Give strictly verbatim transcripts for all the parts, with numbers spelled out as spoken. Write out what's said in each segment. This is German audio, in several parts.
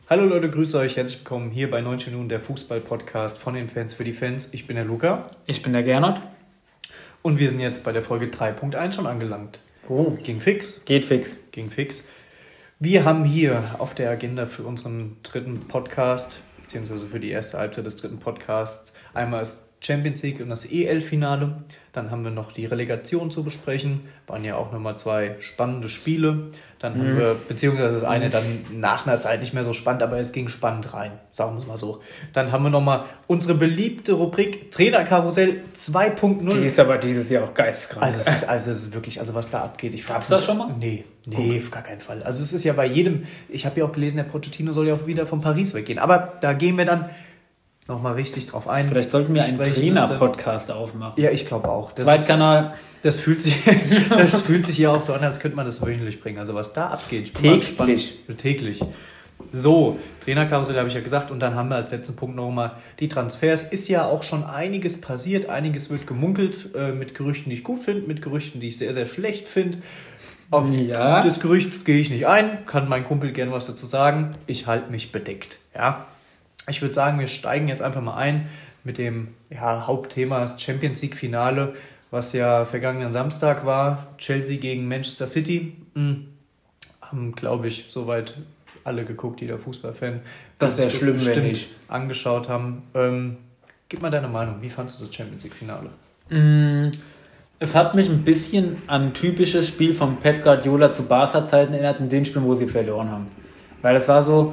Hallo Leute, grüße euch, herzlich willkommen hier bei neunzig Minuten, der Fußball-Podcast von den Fans für die Fans. Ich bin der Luca. Ich bin der Gernot. Und wir sind jetzt bei der Folge drei Punkt eins schon angelangt. Oh. Ging fix. Geht fix. Ging fix. Wir haben hier auf der Agenda für unseren dritten Podcast, beziehungsweise für die erste Halbzeit des dritten Podcasts, einmal das Champions League und das E L-Finale. Dann haben wir noch die Relegation zu besprechen. Waren ja auch nochmal zwei spannende Spiele. Dann haben mhm. wir, beziehungsweise das eine dann nach einer Zeit nicht mehr so spannend, aber es ging spannend rein, sagen wir es mal so. Dann haben wir nochmal unsere beliebte Rubrik Trainerkarussell zwei Punkt null. Die ist aber dieses Jahr auch geisteskrank. Also es ist, also es ist wirklich, also was da abgeht. Ich Gab's das schon mal? Nee, nee, auf gar keinen Fall. Also es ist ja bei jedem, ich habe ja auch gelesen, der Pochettino soll ja auch wieder von Paris weggehen. Aber da gehen wir dann nochmal richtig drauf ein. Vielleicht sollten wir einen Trainer-Podcast aufmachen. Ja, ich glaube auch. Das Zweitkanal. Ist, das fühlt sich das fühlt sich ja auch so an, als könnte man das wöchentlich bringen. Also was da abgeht. Täglich. Täglich. So, Trainerkarussell habe ich ja gesagt. Und dann haben wir als letzten Punkt nochmal die Transfers. Ist ja auch schon einiges passiert. Einiges wird gemunkelt äh, mit Gerüchten, die ich gut finde, mit Gerüchten, die ich sehr, sehr schlecht finde. Auf ja. das Gerücht gehe ich nicht ein. Kann mein Kumpel gerne was dazu sagen. Ich halte mich bedeckt. Ja. Ich würde sagen, wir steigen jetzt einfach mal ein mit dem ja, Hauptthema, das Champions League Finale, was ja vergangenen Samstag war. Chelsea gegen Manchester City. Hm. Haben, glaube ich, soweit alle geguckt, jeder Fußballfan. Das wäre schlimm, wenn nicht. Angeschaut haben. Ähm, gib mal deine Meinung. Wie fandest du das Champions League Finale? Mm, es hat mich ein bisschen an ein typisches Spiel von Pep Guardiola zu Barca-Zeiten erinnert, in den Spielen, wo sie verloren haben. Weil es war so...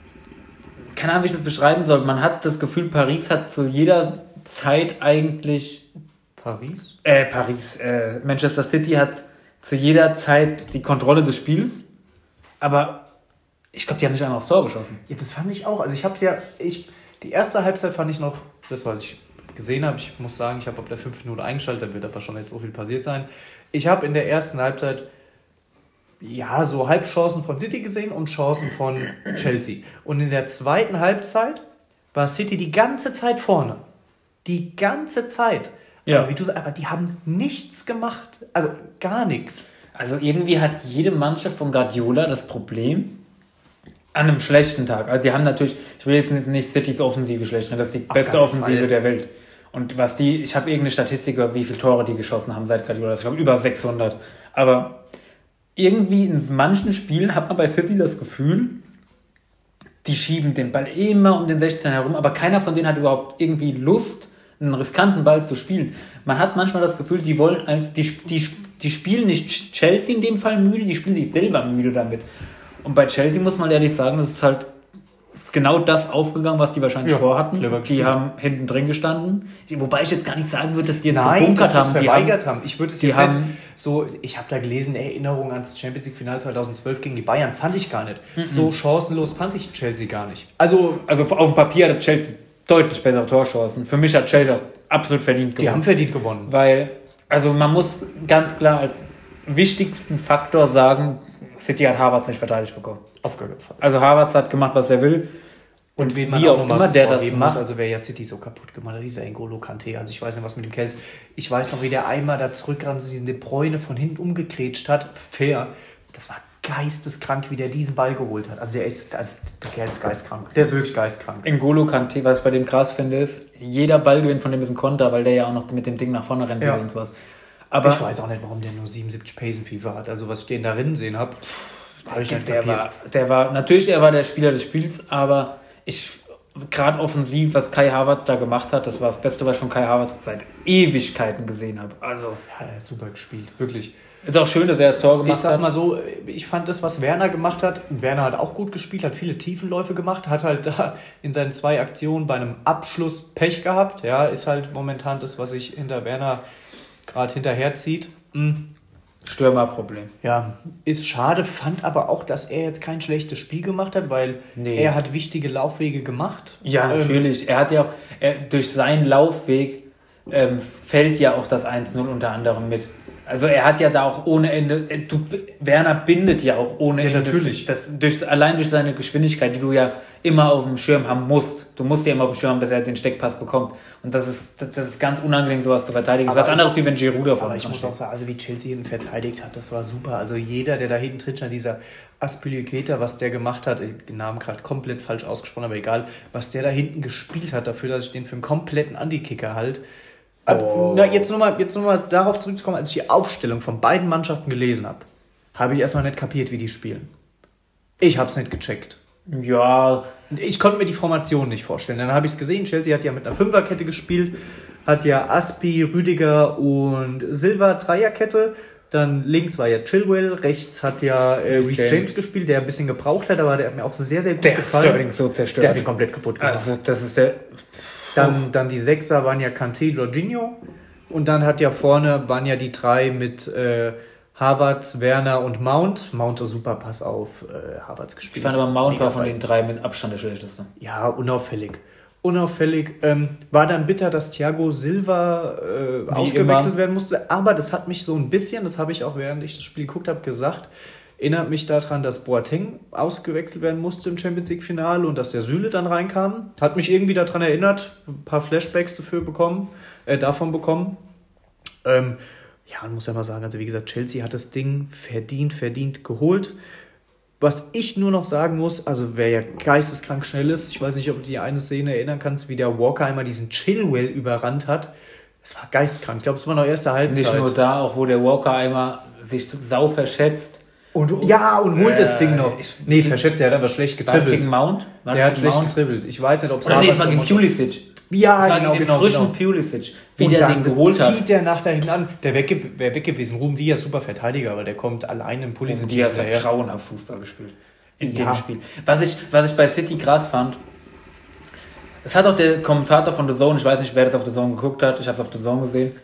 Keine Ahnung, wie ich das beschreiben soll. Man hat das Gefühl, Paris hat zu jeder Zeit eigentlich... Paris? Äh, Paris. Äh, Manchester City hat zu jeder Zeit die Kontrolle des Spiels. Aber ich glaube, die haben nicht einmal aufs Tor geschossen. Ja, das fand ich auch. Also ich habe es ja... Ich, die erste Halbzeit fand ich noch... Das, was ich gesehen habe. Ich muss sagen, ich habe ab der fünften Minute eingeschaltet. Da wird aber schon jetzt so viel passiert sein. Ich habe in der ersten Halbzeit... ja, so Halbchancen von City gesehen und Chancen von Chelsea. Und in der zweiten Halbzeit war City die ganze Zeit vorne. Die ganze Zeit. Ja. Aber, wie du sagst, aber die haben nichts gemacht. Also gar nichts. Also irgendwie hat jede Mannschaft von Guardiola das Problem an einem schlechten Tag. Also die haben natürlich, ich will jetzt nicht Citys Offensive schlecht reden, das ist die Ach, beste Offensive Fall. der Welt. Und was die, ich habe irgendeine Statistik über wie viele Tore die geschossen haben seit Guardiola. Ich glaube über sechshundert. Aber irgendwie in manchen Spielen hat man bei City das Gefühl, die schieben den Ball immer um den sechzehn herum, aber keiner von denen hat überhaupt irgendwie Lust, einen riskanten Ball zu spielen. Man hat manchmal das Gefühl, die wollen einfach, die, die, die spielen nicht Chelsea in dem Fall müde, die spielen sich selber müde damit. Und bei Chelsea muss man ehrlich sagen, das ist halt genau das aufgegangen, was die wahrscheinlich ja, vorhatten. Die haben hinten drin gestanden. Wobei ich jetzt gar nicht sagen würde, dass die jetzt Nein, gebunkert dass haben. Die verweigert haben. Ich würde es jetzt haben, nicht so, ich habe da gelesen, Erinnerung ans Champions League Finale zweitausendzwölf gegen die Bayern, fand ich gar nicht. Mhm. So chancenlos fand ich Chelsea gar nicht. Also, also auf dem Papier hat Chelsea deutlich bessere Torchancen. Für mich hat Chelsea absolut verdient gewonnen. Die haben verdient gewonnen. Weil, also man muss ganz klar als wichtigsten Faktor sagen, City hat Havertz nicht verteidigt bekommen. Auf gar keinen Fall. Also Havertz hat gemacht, was er will. Und wie wie auch, auch immer der das macht. Muss, also wer ja City so kaputt gemacht hat, dieser N'Golo Kanté, also ich weiß nicht, was mit dem Kerl ist. Ich weiß noch, wie der einmal da zurückgerannt ist, diesen De Bruyne von hinten umgegrätscht hat. Fair. Das war geisteskrank, wie der diesen Ball geholt hat. Also der ist, also der Kerl ist geistkrank. Der ist wirklich geistkrank. N'Golo Kanté, was ich bei dem krass finde, ist, jeder Ballgewinn von dem ist ein Konter, weil der ja auch noch mit dem Ding nach vorne rennt. Ja. Was. Aber ich weiß auch nicht, warum der nur siebenundsiebzig Pace in FIFA hat. Also was ich den da drin sehen habe, habe ich nicht der war, der war, natürlich, er war der Spieler des Spiels, aber ich... gerade offensiv, was Kai Havertz da gemacht hat, das war das Beste, was ich von Kai Havertz seit Ewigkeiten gesehen habe. Also, ja, er hat super gespielt, wirklich. Ist auch schön, dass er das Tor gemacht hat. Ich sag mal so, ich fand das, was Werner gemacht hat, Werner hat auch gut gespielt, hat viele Tiefenläufe gemacht, hat halt da in seinen zwei Aktionen bei einem Abschluss Pech gehabt. Ja, ist halt momentan das, was sich hinter Werner gerade hinterherzieht. Mhm. Stürmerproblem. Ja, ist schade, fand aber auch, dass er jetzt kein schlechtes Spiel gemacht hat, weil nee. er hat wichtige Laufwege gemacht. Ja, natürlich. Ähm, er hat ja auch, er, durch seinen Laufweg ähm, fällt ja auch das eins null unter anderem mit. Also er hat ja da auch ohne Ende, du, Werner bindet ja auch ohne ja, Ende. Natürlich. Das, durch, allein durch seine Geschwindigkeit, die du ja immer auf dem Schirm haben musst. Du musst ja immer auf dem Schirm haben, dass er den Steckpass bekommt. Und das ist, das, das ist ganz unangenehm, sowas zu verteidigen. Das ist was anderes, wie wenn Giroud davon Aber ich muss auch sagen, also wie Chelsea hinten verteidigt hat, das war super. Also jeder, der da hinten drin stand, dieser Azpilicueta, was der gemacht hat, den Namen gerade komplett falsch ausgesprochen, aber egal, was der da hinten gespielt hat, dafür, dass ich den für einen kompletten Anti-Kicker halt. Oh. Na, jetzt nochmal jetzt noch mal darauf zurückzukommen, als ich die Aufstellung von beiden Mannschaften gelesen habe, habe ich erstmal nicht kapiert, wie die spielen. Ich habe es nicht gecheckt. Ja. Ich konnte mir die Formation nicht vorstellen. Dann habe ich es gesehen, Chelsea hat ja mit einer Fünferkette gespielt, hat ja Aspi, Rüdiger und Silva Dreierkette. Dann links war ja Chilwell, rechts hat ja äh, Reece James. James gespielt, der ein bisschen gebraucht hat, aber der hat mir auch sehr, sehr gut der gefallen. Der hat Sterling so zerstört. Der hat ihn komplett kaputt gemacht. Also das ist der... Dann, dann die Sechser waren ja Kanté, Jorginho. Und dann hat ja vorne waren ja die drei mit äh, Havertz, Werner und Mount. Mount ein super Pass auf äh, Havertz gespielt. Ich fand aber Mount war von den drei mit Abstand der schlechteste. Ja, unauffällig. Unauffällig. Ähm, war dann bitter, dass Thiago Silva äh, ausgewechselt immer. werden musste. Aber das hat mich so ein bisschen, das habe ich auch während ich das Spiel geguckt habe, gesagt, erinnert mich daran, dass Boateng ausgewechselt werden musste im Champions-League-Finale und dass der Süle dann reinkam. Hat mich irgendwie daran erinnert, ein paar Flashbacks dafür bekommen, äh, davon bekommen. Ähm, ja, man muss ja mal sagen, also wie gesagt, Chelsea hat das Ding verdient, verdient geholt. Was ich nur noch sagen muss, also wer ja geisteskrank schnell ist, ich weiß nicht, ob du die eine Szene erinnern kannst, wie der Walker einmal diesen Chilwell überrannt hat. Das war geistkrank. Ich glaube, es war noch erste Halbzeit. Nicht nur da, auch wo der Walker einmal sich sau verschätzt. Und, ja, und holt äh, das Ding noch. Ich, nee, verschätzt, er hat aber schlecht getribbelt. War das gegen Mount? War der hat schlecht Mount? getribbelt. Ich weiß nicht, ob es war. Nee, es war gegen Pulisic. Ja, das war genau, gegen genau, den frischen genau. Pulisic. Wie und der den geholt hat. Zieht der nach da hinten an. Der wäre wär weg gewesen. Ruben Diaz, super Verteidiger, aber der kommt allein im Pulisic. Und Diaz hat grauenhaft Fußball gespielt. In ja. dem Spiel. Was ich, was ich bei City krass fand, es hat auch der Kommentator von The Zone, ich weiß nicht, wer das auf The Zone geguckt hat, ich habe es auf The Zone gesehen.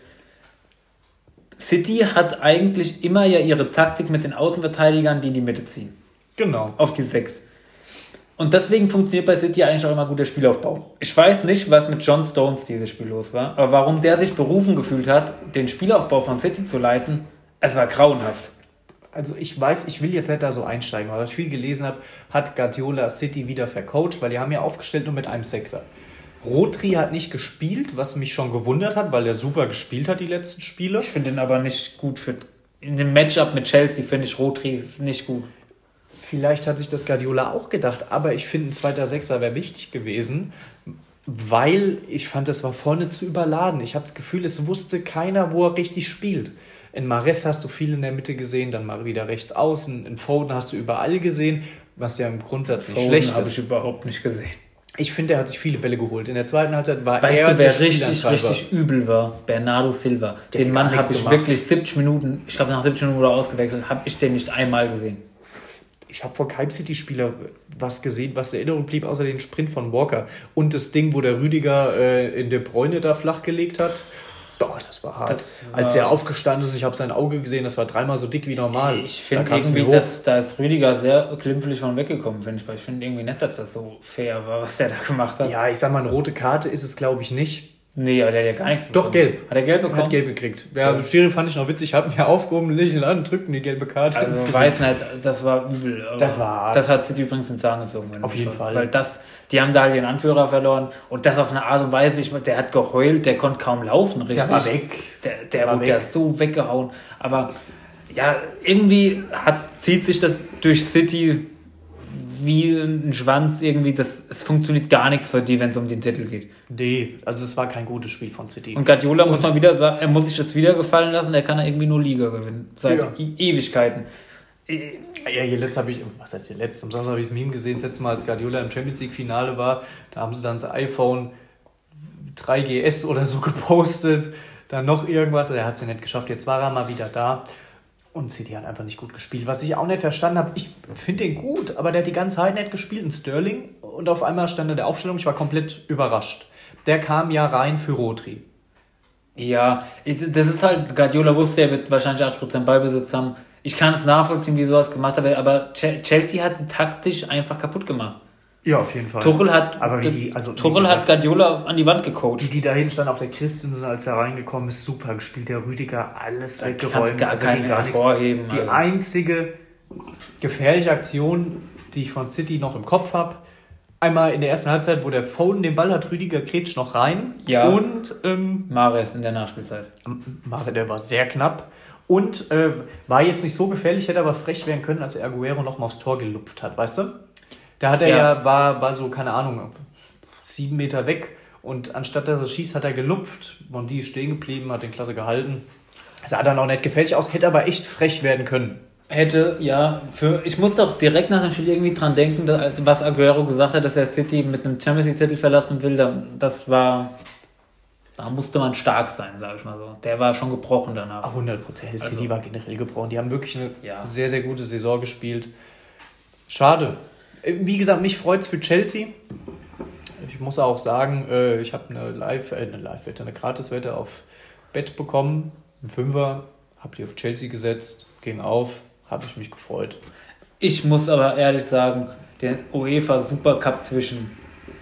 City hat eigentlich immer ja ihre Taktik mit den Außenverteidigern, die in die Mitte ziehen. Genau. Auf die sechs. Und deswegen funktioniert bei City eigentlich auch immer gut der Spielaufbau. Ich weiß nicht, was mit John Stones dieses Spiel los war, aber warum der sich berufen gefühlt hat, den Spielaufbau von City zu leiten, es war grauenhaft. Also ich weiß, ich will jetzt nicht da so einsteigen, weil ich viel gelesen habe, hat Guardiola City wieder vercoacht, weil die haben ja aufgestellt nur mit einem Sechser. Rodri hat nicht gespielt, was mich schon gewundert hat, weil er super gespielt hat die letzten Spiele. Ich finde ihn aber nicht gut für... In dem Matchup mit Chelsea finde ich Rodri nicht gut. Vielleicht hat sich das Guardiola auch gedacht, aber ich finde, ein zweiter Sechser wäre wichtig gewesen, weil ich fand, das war vorne zu überladen. Ich habe das Gefühl, es wusste keiner, wo er richtig spielt. In Mahrez hast du viel in der Mitte gesehen, dann mal wieder rechts außen. In Foden hast du überall gesehen, was ja im Grundsatz nicht Foden schlecht ist. habe ich überhaupt nicht gesehen. Ich finde, er hat sich viele Bälle geholt. In der zweiten Halbzeit war weißt er du, wer richtig, richtig übel war? Bernardo Silva. Der den Mann habe ich gemacht. wirklich siebzig Minuten, ich glaube nach siebzig Minuten wurde ausgewechselt, habe ich den nicht einmal gesehen. Ich habe vor keinem City-Spieler was gesehen, was in Erinnerung blieb, außer den Sprint von Walker. Und das Ding, wo der Rüdiger äh, in De Bruyne da flachgelegt hat. Boah, das war hart. Das war Als er aufgestanden ist, ich habe sein Auge gesehen, das war dreimal so dick wie normal. Ich finde da irgendwie, dass, da ist Rüdiger sehr glimpflich von weggekommen, finde ich. Weil ich finde irgendwie nicht, dass das so fair war, was der da gemacht hat. Ja, ich sag mal, eine rote Karte ist es, glaube ich, nicht. Nee, aber der hat ja gar nichts bekommen. Doch, gelb. Hat er gelb bekommen? Hat gelb gekriegt. Ja, ja. Schiri fand ich noch witzig, hat mir aufgehoben, lächeln an, drückten die gelbe Karte. Also, ich weiß nicht, das war übel. Das war hart. Das hat City übrigens den Zahn gezogen. Auf jeden Fall. Weil das, die haben da halt ihren Anführer verloren und das auf eine Art und Weise, ich, der hat geheult, der konnte kaum laufen, richtig. Der war weg. Der, der, der wurde ja so weggehauen. Aber ja, irgendwie hat, zieht sich das durch City wie ein Schwanz irgendwie, das, es funktioniert gar nichts für die, wenn es um den Titel geht. Nee, also es war kein gutes Spiel von City. Und Guardiola muss man wieder sagen, er muss sich das wieder gefallen lassen, der kann ja irgendwie nur Liga gewinnen. Seit ja. E- Ewigkeiten. Ja, hier letzt habe ich, was heißt hier letzt? Am Samstag habe ich das Meme gesehen, das letzte Mal, als Guardiola im Champions League Finale war, da haben sie dann das iPhone drei G S oder so gepostet, dann noch irgendwas, er hat es ja nicht geschafft, jetzt war er mal wieder da. Und City hat einfach nicht gut gespielt. Was ich auch nicht verstanden habe, ich finde ihn gut, aber der hat die ganze Zeit nicht gespielt in Sterling und auf einmal stand er in der Aufstellung, ich war komplett überrascht. Der kam ja rein für Rodri. Ja, das ist halt, Guardiola wusste, er wird wahrscheinlich achtzig Prozent Ballbesitz haben. Ich kann es nachvollziehen, wie sowas gemacht hat, aber Chelsea hat taktisch einfach kaputt gemacht. Ja, auf jeden Fall. Tuchel hat, aber wie die, also, Tuchel hat Guardiola an die Wand gecoacht. Die, die da hinten stand, auch der Christensen, als er reingekommen ist, super gespielt. Der Rüdiger, alles da weggeräumt. Gar also keine gar hervorheben. Die also. einzige gefährliche Aktion, die ich von City noch im Kopf habe, einmal in der ersten Halbzeit, wo der Foden den Ball hat, Rüdiger grätscht noch rein. Ja. Und ähm, Mahrez in der Nachspielzeit. Mahrez, der war sehr knapp. Und äh, war jetzt nicht so gefährlich, hätte aber frech werden können, als Aguero noch mal aufs Tor gelupft hat, weißt du? Da hat er ja, ja war, war so, keine Ahnung, sieben Meter weg. Und anstatt dass er schießt, hat er gelupft. Mondi ist stehen geblieben, hat den Klasse gehalten. Sah dann auch nicht gefährlich aus, hätte aber echt frech werden können. Hätte, ja. Für, ich musste auch direkt nach dem Spiel irgendwie dran denken, dass, was Aguero gesagt hat, dass er City mit einem Champions League-Titel verlassen will. Das war... Da musste man stark sein, sage ich mal so. Der war schon gebrochen danach. hundert Prozent. Also, City war generell gebrochen. Die haben wirklich eine ja. sehr, sehr gute Saison gespielt. Schade. Wie gesagt, mich freut es für Chelsea. Ich muss auch sagen, ich habe eine Live, äh, eine Live-Wette, eine Gratis-Wette auf Bett bekommen. Ein Fünfer. Habe die auf Chelsea gesetzt. Ging auf. Habe ich mich gefreut. Ich muss aber ehrlich sagen, den UEFA Supercup zwischen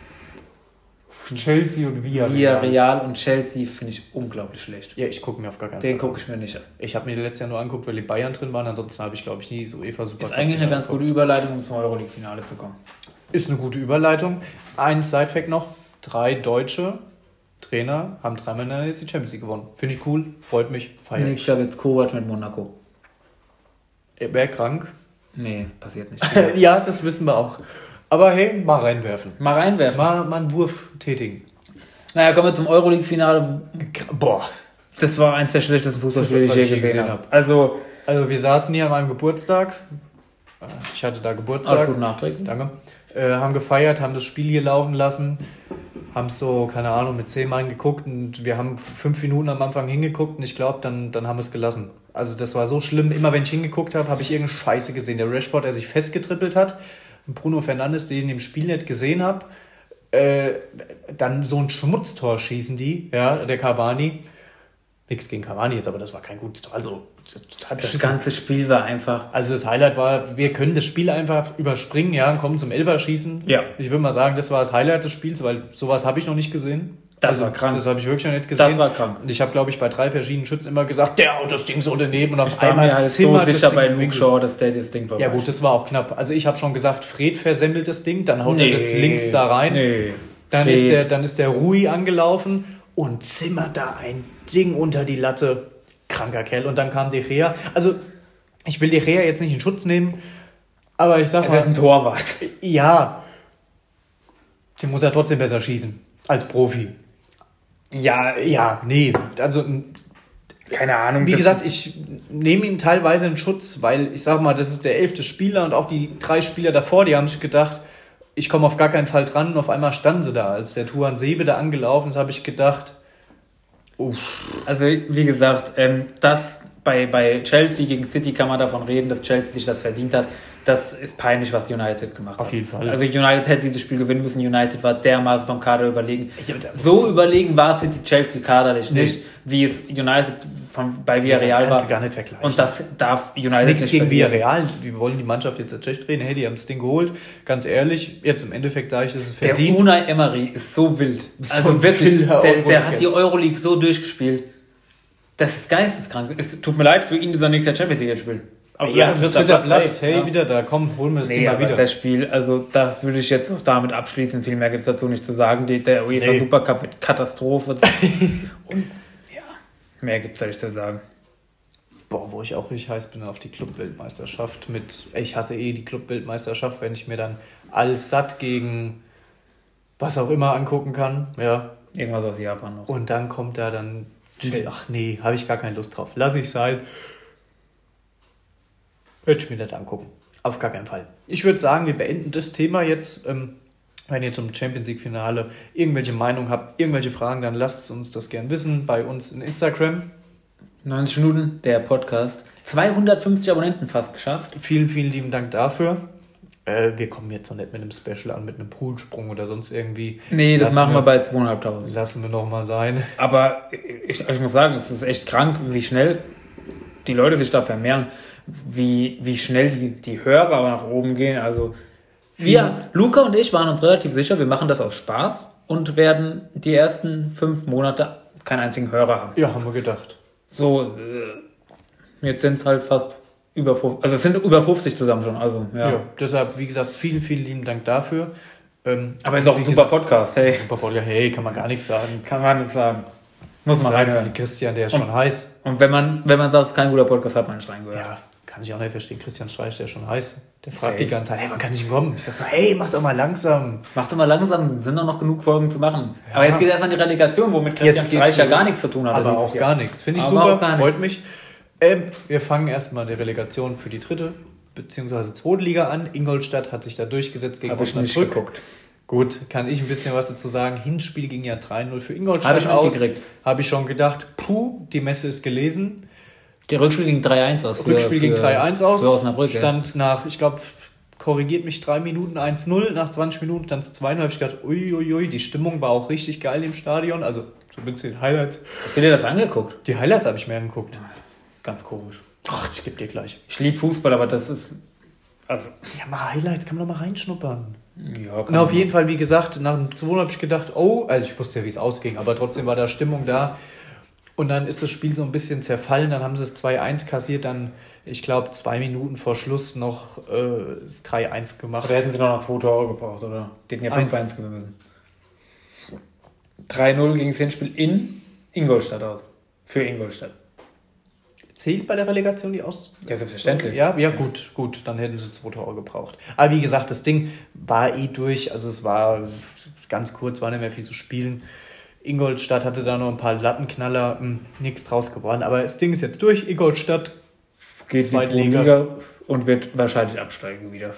Chelsea und Villarreal. Villarreal und Chelsea finde ich unglaublich schlecht. Ja, ich gucke mir auf gar keinen Fall. Den gucke ich mir nicht an. Ich habe mir letztes Jahr nur angeguckt, weil die Bayern drin waren. Ansonsten habe ich, glaube ich, nie so UEFA Super. Ist eigentlich eine ganz gute Überleitung, um zum Euroleague-Finale zu kommen. Ist eine gute Überleitung. Ein Sidefact noch. Drei deutsche Trainer haben dreimal jetzt die Champions League gewonnen. Finde ich cool, freut mich, feiert. Nee, ich habe jetzt Kovac mit Monaco. Wer krank? Nee, passiert nicht. Ja, das wissen wir auch. Aber hey, mal reinwerfen. Mal reinwerfen. Mal, mal einen Wurf tätigen. Naja, kommen wir zum Euroleague-Finale. Boah. Das war eins der schlechtesten Fußballspiele, die ich je gesehen, gesehen habe. habe. Also, also wir saßen hier an meinem Geburtstag. Ich hatte da Geburtstag. Alles gut nachträgen. Danke. Äh, haben gefeiert, haben das Spiel hier laufen lassen. Haben so, keine Ahnung, mit zehn Mann geguckt. Und wir haben fünf Minuten am Anfang hingeguckt. Und ich glaube, dann, dann haben wir es gelassen. Also das war so schlimm. Immer wenn ich hingeguckt habe, habe ich irgendeine Scheiße gesehen. Der Rashford, der sich festgetrippelt hat. Bruno Fernandes, den ich in dem Spiel nicht gesehen habe. Äh, dann so ein Schmutztor schießen die, ja, der Cavani. Nichts gegen Cavani jetzt, aber das war kein gutes Tor. Also, das, das ganze Spiel war einfach... Also das Highlight war, wir können das Spiel einfach überspringen, ja, und kommen zum Elferschießen. Ja. Ich würde mal sagen, das war das Highlight des Spiels, weil sowas habe ich noch nicht gesehen. Das also, war krank. Das habe ich wirklich noch nicht gesehen. Das war krank. Und ich habe, glaube ich, bei drei verschiedenen Schützen immer gesagt, der haut das Ding so daneben und auf ich war einmal mir halt zimmert so sicher das Ding bei Luke Shaw, dass der das Ding vorbei. Ja gut, das war auch knapp. Also ich habe schon gesagt, Fred versemmelt das Ding, dann haut nee, er das links da rein. Nee. Dann ist, der, dann ist der Rui angelaufen und zimmert da ein Ding unter die Latte. Kranker Kerl. Und dann kam De Gea. Also ich will De Gea jetzt nicht in Schutz nehmen, aber ich sag es mal... Es ist ein Torwart. Ja. Den muss er trotzdem besser schießen. Als Profi. Ja, ja, nee. Also, keine Ahnung. Wie gesagt, ich nehme ihn teilweise in Schutz, weil ich sag mal, das ist der elfte Spieler und auch die drei Spieler davor, die haben sich gedacht, ich komme auf gar keinen Fall dran. Und auf einmal standen sie da. Als der Tuan Sebe da angelaufen ist, habe ich gedacht, uff. Also, wie gesagt, ähm, das bei, bei Chelsea gegen City kann man davon reden, dass Chelsea sich das verdient hat. Das ist peinlich, was United gemacht hat. Auf jeden Fall. Also United hätte dieses Spiel gewinnen müssen. United war dermaßen vom Kader überlegen. So überlegen war City Chelsea kaderlich nee. nicht, wie es United von, bei Villarreal ja, war. Gar nicht vergleichen. Und das darf United Nichts nicht gegen Villarreal. Wir wollen die Mannschaft jetzt schlecht reden. Hey, die haben das Ding geholt. Ganz ehrlich, jetzt im Endeffekt sage ich, es ist verdient. Der Unai Emery ist so wild. So also wirklich, der, der hat die Euroleague so durchgespielt. Das ist geisteskrank. Es tut mir leid für ihn, dass er nächstes Jahr Champions League spielt. Auf ja, dritter Platz, Platz. Hey, ja. wieder da, komm, holen wir das nee, Thema aber wieder. Das Spiel, also das würde ich jetzt auch damit abschließen. Viel mehr gibt es dazu nicht zu sagen. Der UEFA nee. Supercup wird Katastrophe. Und ja, mehr gibt es da nicht zu sagen. Boah, wo ich auch richtig heiß bin auf die Club-Weltmeisterschaft mit, ich hasse eh die Club-Weltmeisterschaft, wenn ich mir dann Al-Sadd gegen was auch immer angucken kann. Ja. Irgendwas aus Japan noch. Und dann kommt da dann, ach nee, habe ich gar keine Lust drauf. Lass ich sein. Würde ich mir nicht angucken. Auf gar keinen Fall. Ich würde sagen, wir beenden das Thema jetzt. Ähm, wenn ihr zum Champions League Finale irgendwelche Meinungen habt, irgendwelche Fragen, dann lasst uns das gern wissen bei uns in Instagram. neunzig Minuten, der Podcast. zweihundertfünfzig Abonnenten fast geschafft. Vielen, vielen lieben Dank dafür. Äh, wir kommen jetzt noch nicht mit einem Special an, mit einem Poolsprung oder sonst irgendwie. Nee, das lassen machen wir, wir bei zweitausendfünfhundert. Lassen wir noch mal sein. Aber ich, ich muss sagen, es ist echt krank, wie schnell die Leute sich da vermehren. Wie, wie schnell die, die Hörer nach oben gehen. Also Wir, Luca und ich waren uns relativ sicher, wir machen das aus Spaß und werden die ersten fünf Monate keinen einzigen Hörer haben. Ja, haben wir gedacht. So, äh, jetzt sind es halt fast über fünfzig, also es sind über fünfzig zusammen schon. Also, ja. ja deshalb, wie gesagt, vielen, vielen lieben Dank dafür. Ähm, Aber ist auch ein super gesagt, Podcast, hey. Super Podcast, hey, kann man gar nichts sagen. Kann man nichts sagen. Muss man reinhören. Christian, der ist und, schon heiß. Und wenn man, wenn man sagt, es ist kein guter Podcast, hat man nicht reingehört. Ja, kann ich auch nicht verstehen. Christian Streich, der ist schon heiß. Der fragt Safe. Die ganze Zeit, hey, man kann nicht kommen. Ich sag so, hey, mach doch mal langsam. Mach doch mal langsam, sind doch noch genug Folgen zu machen. Ja. Aber jetzt geht erstmal die Relegation, womit Christian Streich ja gar nichts zu tun hat. Aber auch gar nichts. Finde ich aber super, freut mich. Ähm, wir fangen erstmal die Relegation für die dritte bzw. zweite Liga an. Ingolstadt hat sich da durchgesetzt gegen Osnabrück. Habe ich nicht geguckt. Gut, kann ich ein bisschen was dazu sagen. Hinspiel ging ja drei null für Ingolstadt Habe ich aus. Habe ich schon gedacht, puh, die Messe ist gelesen. Der Rückspiel ging drei eins aus. Für, Rückspiel ging drei eins aus. Für Osnabrück, stand ja. nach, ich glaube, korrigiert mich, drei Minuten eins null. Nach zwanzig Minuten stand es zwei null. Habe ich gedacht, uiuiui, die Stimmung war auch richtig geil im Stadion. Also zumindest die Highlights. Hast du dir das angeguckt? Die Highlights habe ich mir angeguckt. Ganz komisch. Ach, ich gebe dir gleich. Ich liebe Fußball, aber das ist... Also, ja, mal Highlights, kann man doch mal reinschnuppern. Ja, Na, auf jeden Fall, wie gesagt, nach dem zwei null habe ich gedacht, oh, also ich wusste ja, wie es ausging, aber trotzdem war da Stimmung da. Und dann ist das Spiel so ein bisschen zerfallen, dann haben sie es zwei eins kassiert, dann, ich glaube, zwei Minuten vor Schluss noch äh, das drei eins gemacht. Oder hätten sie noch zwei Tore gebraucht, oder? Die hätten ja fünf eins gewinnen müssen. drei null gegen das Hinspiel in Ingolstadt aus. Für Ingolstadt. Zählt bei der Relegation die aus? Ja, selbstverständlich. Ja, ja, gut, gut, dann hätten sie zwei Tore gebraucht. Aber wie gesagt, das Ding war eh durch, also es war ganz kurz, war nicht mehr viel zu spielen. Ingolstadt hatte da noch ein paar Lattenknaller, nichts draus geworden, aber das Ding ist jetzt durch, Ingolstadt geht zweite Liga. Liga und wird wahrscheinlich absteigen wieder.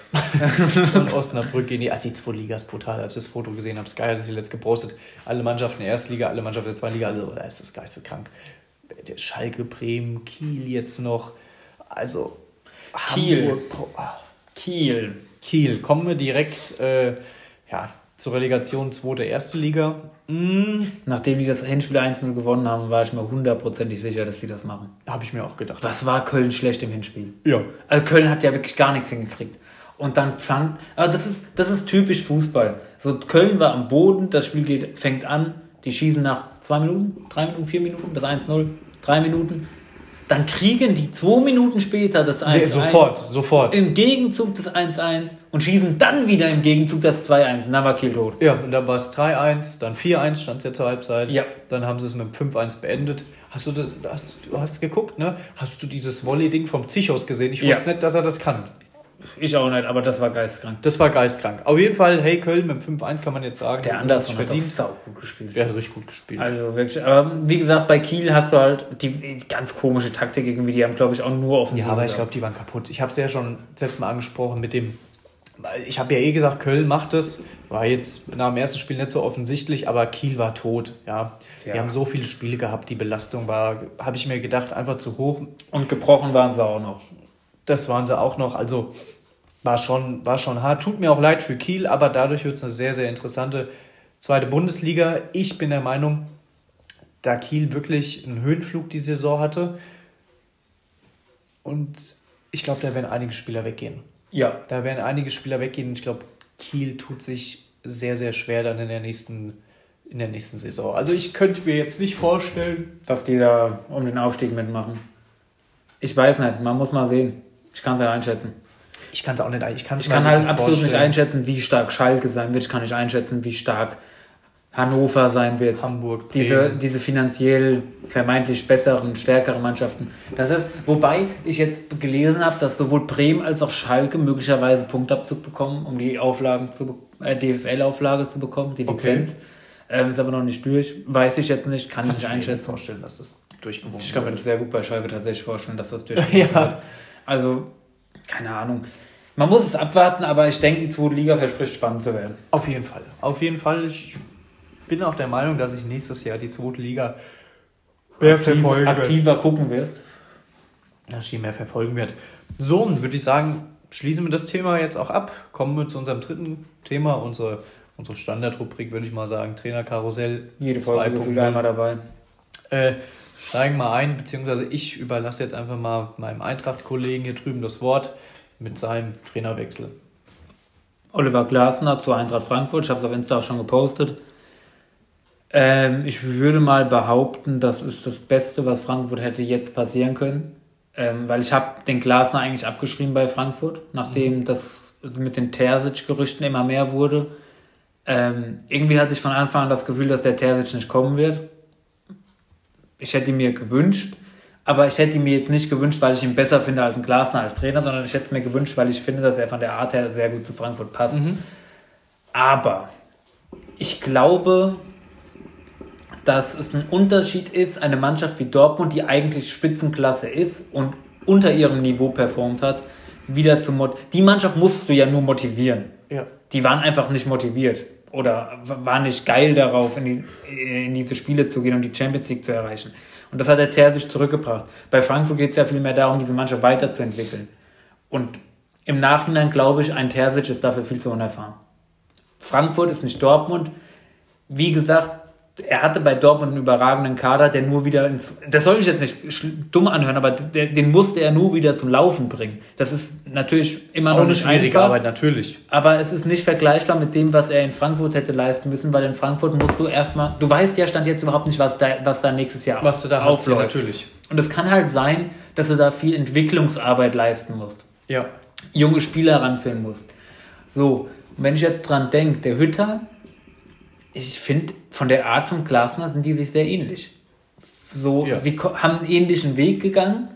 Und Osnabrück gehen die, also die zweite Liga ist brutal, als ich das Foto gesehen habe, Sky hat das hier letzt gepostet, alle Mannschaften der Erstliga, alle Mannschaften der Zweitliga, also da ist das geisteskrank. Der Schalke, Bremen, Kiel jetzt noch, also Kiel. Hamburg, oh. Kiel. Kiel, kommen wir direkt äh, ja, zur Relegation zweite erste Liga. Mm. Nachdem die das Hinspiel eins null gewonnen haben, war ich mir hundertprozentig sicher, dass die das machen. Habe ich mir auch gedacht. Was war Köln schlecht im Hinspiel? Ja. Also Köln hat ja wirklich gar nichts hingekriegt. Und dann fang, aber das ist, das ist typisch Fußball. So, Köln war am Boden, das Spiel geht, fängt an, die schießen nach zwei Minuten, drei Minuten, vier Minuten, das eins null, drei Minuten. Dann kriegen die zwei Minuten später das eins eins. Sofort, sofort. Im Gegenzug das eins eins und schießen dann wieder im Gegenzug das zwei eins. Und dann war Kiel tot. Ja, und dann war es drei eins, dann vier eins, stand es ja zur Halbzeit. Ja. Dann haben sie es mit fünf eins beendet. Hast du das, hast, du hast geguckt, ne? Hast du dieses Volley-Ding vom Zichos gesehen? Ich wusste ja. nicht, dass er das kann. Ich auch nicht, aber das war geistkrank. Das war geistkrank. Auf jeden Fall, hey, Köln mit fünf eins kann man jetzt sagen. Der Andersson hat auch sau gut gespielt. Der hat richtig gut gespielt. Also wirklich, aber wie gesagt, bei Kiel hast du halt die ganz komische Taktik irgendwie, die haben, glaube ich, auch nur offensiv. Ja, aber ich glaube, die waren kaputt. Ich habe es ja schon letztes Mal angesprochen mit dem, ich habe ja eh gesagt, Köln macht es, war jetzt nach dem ersten Spiel nicht so offensichtlich, aber Kiel war tot, ja. ja. Wir haben so viele Spiele gehabt, die Belastung war, habe ich mir gedacht, einfach zu hoch. Und gebrochen waren sie auch noch. Das waren sie auch noch, also war schon, war schon hart. Tut mir auch leid für Kiel, aber dadurch wird es eine sehr, sehr interessante zweite Bundesliga. Ich bin der Meinung, da Kiel wirklich einen Höhenflug die Saison hatte und ich glaube, da werden einige Spieler weggehen. Ja. Da werden einige Spieler weggehen und ich glaube, Kiel tut sich sehr, sehr schwer dann in der nächsten, in der nächsten Saison. Also ich könnte mir jetzt nicht vorstellen, dass die da um den Aufstieg mitmachen. Ich weiß nicht, man muss mal sehen. Ich kann es ja einschätzen. Ich kann es auch nicht Ich kann, ich kann halt absolut vorstellen. nicht einschätzen, wie stark Schalke sein wird. Ich kann nicht einschätzen, wie stark Hannover sein wird. Hamburg, diese, diese finanziell vermeintlich besseren, stärkeren Mannschaften. Das ist, wobei ich jetzt gelesen habe, dass sowohl Bremen als auch Schalke möglicherweise Punktabzug bekommen, um die Auflagen zu äh, D F L-Auflage zu bekommen, die Lizenz. Okay. Ähm, ist aber noch nicht durch. Weiß ich jetzt nicht, kann, kann ich nicht einschätzen. Ich vorstellen, dass das durchgewunken wird. Ich kann mir das sehr gut bei Schalke tatsächlich vorstellen, dass das durchgewunken ja. wird. Also, keine Ahnung. Man muss es abwarten, aber ich denke, die zweite Liga verspricht spannend zu werden. Auf jeden Fall. Auf jeden Fall. Ich bin auch der Meinung, dass ich nächstes Jahr die zweite Liga mehr verfolgen aktiver wird. gucken wirst. Dass ich die mehr verfolgen werde. So, würde ich sagen, schließen wir das Thema jetzt auch ab. Kommen wir zu unserem dritten Thema, unsere, unsere Standardrubrik, würde ich mal sagen, Trainerkarussell. Jede Folge gefühlt einmal dabei. Äh, steigen mal ein, beziehungsweise ich überlasse jetzt einfach mal meinem Eintracht-Kollegen hier drüben das Wort mit seinem Trainerwechsel. Oliver Glasner zu Eintracht Frankfurt. Ich habe es auf Insta auch schon gepostet. Ähm, ich würde mal behaupten, das ist das Beste, was Frankfurt hätte jetzt passieren können. Ähm, weil ich habe den Glasner eigentlich abgeschrieben bei Frankfurt, nachdem mhm. das mit den Terzic-Gerüchten immer mehr wurde. Ähm, irgendwie hatte ich von Anfang an das Gefühl, dass der Terzic nicht kommen wird. Ich hätte ihn mir gewünscht, aber ich hätte ihn mir jetzt nicht gewünscht, weil ich ihn besser finde als ein Glasner als Trainer, sondern ich hätte es mir gewünscht, weil ich finde, dass er von der Art her sehr gut zu Frankfurt passt. Mhm. Aber ich glaube, dass es ein Unterschied ist, eine Mannschaft wie Dortmund, die eigentlich Spitzenklasse ist und unter ihrem Niveau performt hat, wieder zu motivieren. Die Mannschaft musst du ja nur motivieren. Ja. Die waren einfach nicht motiviert oder waren nicht geil darauf, in, die, in diese Spiele zu gehen und die Champions League zu erreichen. Und das hat der Terzic zurückgebracht. Bei Frankfurt geht es ja viel mehr darum, diese Mannschaft weiterzuentwickeln. Und im Nachhinein glaube ich, ein Terzic ist dafür viel zu unerfahren. Frankfurt ist nicht Dortmund. Wie gesagt, er hatte bei Dortmund einen überragenden Kader, der nur wieder ins, das soll ich jetzt nicht dumm anhören, aber der, den musste er nur wieder zum Laufen bringen. Das ist natürlich immer noch eine schwierige einfach, Arbeit, natürlich. Aber es ist nicht vergleichbar mit dem, was er in Frankfurt hätte leisten müssen, weil in Frankfurt musst du erstmal, du weißt ja, stand jetzt überhaupt nicht, was da, was da nächstes Jahr was du da aufläuft. Hast, ja, natürlich. Und es kann halt sein, dass du da viel Entwicklungsarbeit leisten musst. Ja. Junge Spieler ranführen musst. So, und wenn ich jetzt dran denke, der Hütter, ich finde, von der Art von Glasner sind die sich sehr ähnlich. So, ja. Sie ko- haben einen ähnlichen Weg gegangen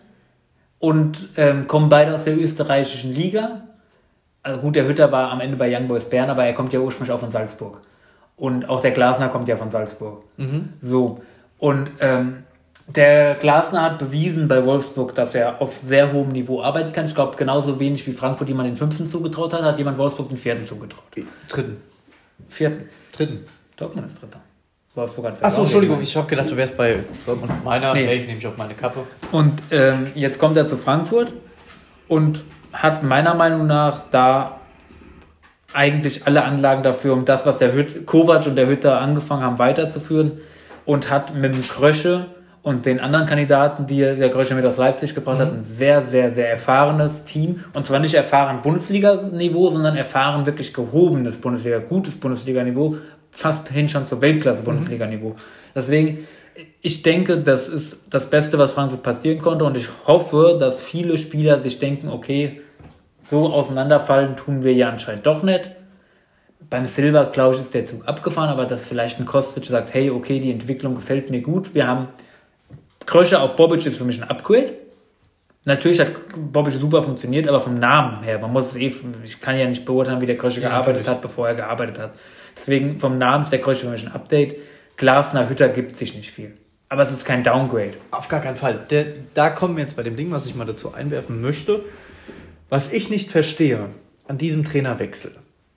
und ähm, kommen beide aus der österreichischen Liga. Also gut, der Hütter war am Ende bei Young Boys Bern, aber er kommt ja ursprünglich auch von Salzburg. Und auch der Glasner kommt ja von Salzburg. Mhm. So, und ähm, der Glasner hat bewiesen bei Wolfsburg, dass er auf sehr hohem Niveau arbeiten kann. Ich glaube, genauso wenig wie Frankfurt jemand den fünften zugetraut hat, hat jemand Wolfsburg den vierten zugetraut. Dritten. Vierten. Dritten. Dortmund ist Dritter. Wolfsburg hat Achso, Entschuldigung, ich habe gedacht, du wärst bei Dortmund meiner. Nee, hey, nehme ich auf meine Kappe. Und ähm, jetzt kommt er zu Frankfurt und hat meiner Meinung nach da eigentlich alle Anlagen dafür, um das, was der Hüt- Kovac und der Hütter angefangen haben, weiterzuführen, und hat mit dem Krösche und den anderen Kandidaten, die der Krösche mit aus Leipzig gebracht mhm. hat, ein sehr, sehr, sehr erfahrenes Team. Und zwar nicht erfahren Bundesliga-Niveau, sondern erfahren wirklich gehobenes Bundesliga, gutes Bundesliga-Niveau, fast hin schon zur Weltklasse-Bundesliga-Niveau. Mhm. Deswegen, ich denke, das ist das Beste, was Frankfurt passieren konnte, und ich hoffe, dass viele Spieler sich denken, okay, so auseinanderfallen tun wir ja anscheinend doch nicht. Beim Silva, glaube ich, ist der Zug abgefahren, aber dass vielleicht ein Kostic sagt, hey, okay, die Entwicklung gefällt mir gut. Wir haben Krösche auf Bobic, ist für mich ein Upgrade. Natürlich hat Bobic super funktioniert, aber vom Namen her, man muss es eh, ich kann ja nicht beurteilen, wie der Krösche ja, gearbeitet natürlich. hat, bevor er gearbeitet hat. Deswegen vom Namen ist der Krösche für mich ein Update. Glasner, Hütter gibt sich nicht viel. Aber es ist kein Downgrade. Auf gar keinen Fall. Der, da kommen wir jetzt bei dem Ding, was ich mal dazu einwerfen möchte. Was ich nicht verstehe an diesem Trainerwechsel.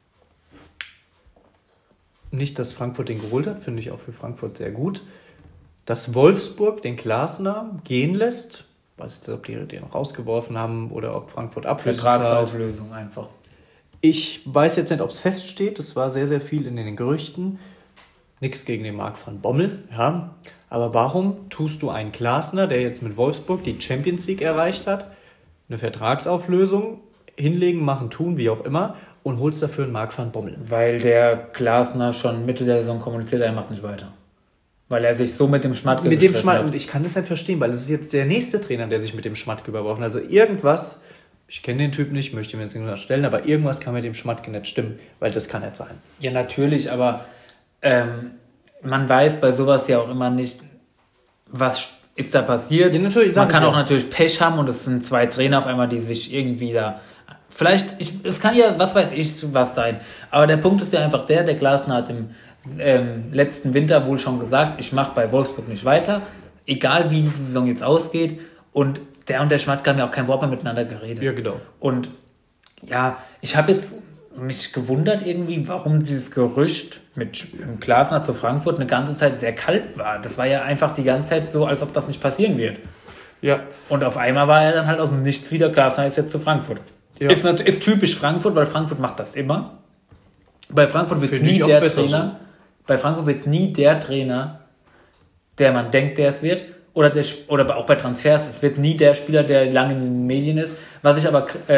Nicht, dass Frankfurt den geholt hat, finde ich auch für Frankfurt sehr gut. Dass Wolfsburg den Glasner gehen lässt. Ich weiß nicht, ob die den rausgeworfen haben oder ob Frankfurt Ablöse zahlt. Vertragsauflösung einfach. Ich weiß jetzt nicht, ob es feststeht. Es war sehr, sehr viel in den Gerüchten. Nichts gegen den Marc van Bommel. Ja. Aber warum tust du einen Glasner, der jetzt mit Wolfsburg die Champions League erreicht hat, eine Vertragsauflösung hinlegen, machen, tun, wie auch immer, und holst dafür einen Marc van Bommel? Weil der Glasner schon Mitte der Saison kommuniziert, er macht nicht weiter. Weil er sich so mit dem Schmatke Mit dem Schmatke, und ich kann das nicht verstehen, weil es ist jetzt der nächste Trainer, der sich mit dem Schmatke überworfen hat. Also irgendwas, ich kenne den Typ nicht, möchte mir jetzt nicht unterstellen, aber irgendwas kann mit dem Schmatke nicht stimmen, weil das kann nicht sein. Ja, natürlich, aber ähm, man weiß bei sowas ja auch immer nicht, was ist da passiert. Ja, natürlich, man kann auch ja. natürlich Pech haben, und es sind zwei Trainer auf einmal, die sich irgendwie da... Vielleicht, ich, es kann ja, was weiß ich, was sein. Aber der Punkt ist ja einfach der, der Glasner hat im ähm, letzten Winter wohl schon gesagt, ich mache bei Wolfsburg nicht weiter, egal wie die Saison jetzt ausgeht. Und der und der Schmatke haben ja auch kein Wort mehr miteinander geredet. Ja, genau. Und ja, ich habe jetzt mich gewundert irgendwie, warum dieses Gerücht mit Glasner zu Frankfurt eine ganze Zeit sehr kalt war. Das war ja einfach die ganze Zeit so, als ob das nicht passieren wird. Ja. Und auf einmal war er dann halt aus dem Nichts wieder, Glasner ist jetzt zu Frankfurt. Ja. Ist, ist typisch Frankfurt, weil Frankfurt macht das immer. Bei Frankfurt wird es nie der Trainer. So. Bei Frankfurt wird es nie der Trainer, der man denkt, der es wird. Oder, der, oder auch bei Transfers. Es wird nie der Spieler, der lange in den Medien ist. Was ich aber äh,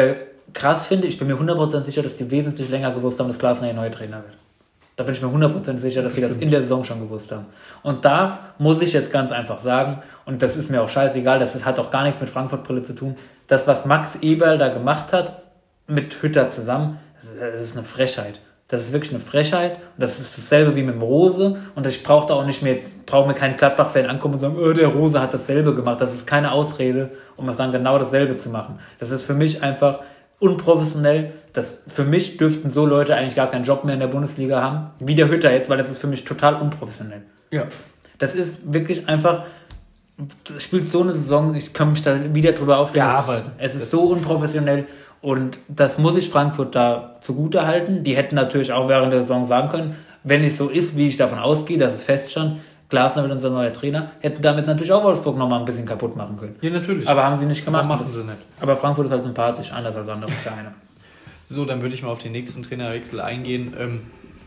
krass finde, ich bin mir hundert Prozent sicher, dass die wesentlich länger gewusst haben, dass Glasner ihr neuer Trainer wird. Da bin ich mir hundert Prozent sicher, dass sie das in der Saison schon gewusst haben. Und da muss ich jetzt ganz einfach sagen, und das ist mir auch scheißegal, das hat auch gar nichts mit Frankfurt-Brille zu tun, das, was Max Eberl da gemacht hat, mit Hütter zusammen, das ist eine Frechheit. Das ist wirklich eine Frechheit. Und das ist dasselbe wie mit dem Rose. Und ich brauche da auch nicht mehr, jetzt brauche mir keinen Gladbach-Fan ankommen und sagen, oh, der Rose hat dasselbe gemacht. Das ist keine Ausrede, um es dann genau dasselbe zu machen. Das ist für mich einfach unprofessionell. Das, für mich dürften so Leute eigentlich gar keinen Job mehr in der Bundesliga haben, wie der Hütter jetzt, weil das ist für mich total unprofessionell. Ja. Das ist wirklich einfach, du spielst so eine Saison, ich kann mich da wieder drüber aufregen. Ja, aber es ist so unprofessionell und das muss ich Frankfurt da zugute halten. Die hätten natürlich auch während der Saison sagen können, wenn es so ist, wie ich davon ausgehe, dass es feststand, Glasner wird unser neuer Trainer, hätten damit natürlich auch Wolfsburg nochmal ein bisschen kaputt machen können. Ja, natürlich. Aber haben sie nicht gemacht. Aber machen sie nicht. Aber Frankfurt ist halt sympathisch, anders als andere Vereine. So, dann würde ich mal auf den nächsten Trainerwechsel eingehen. Ähm,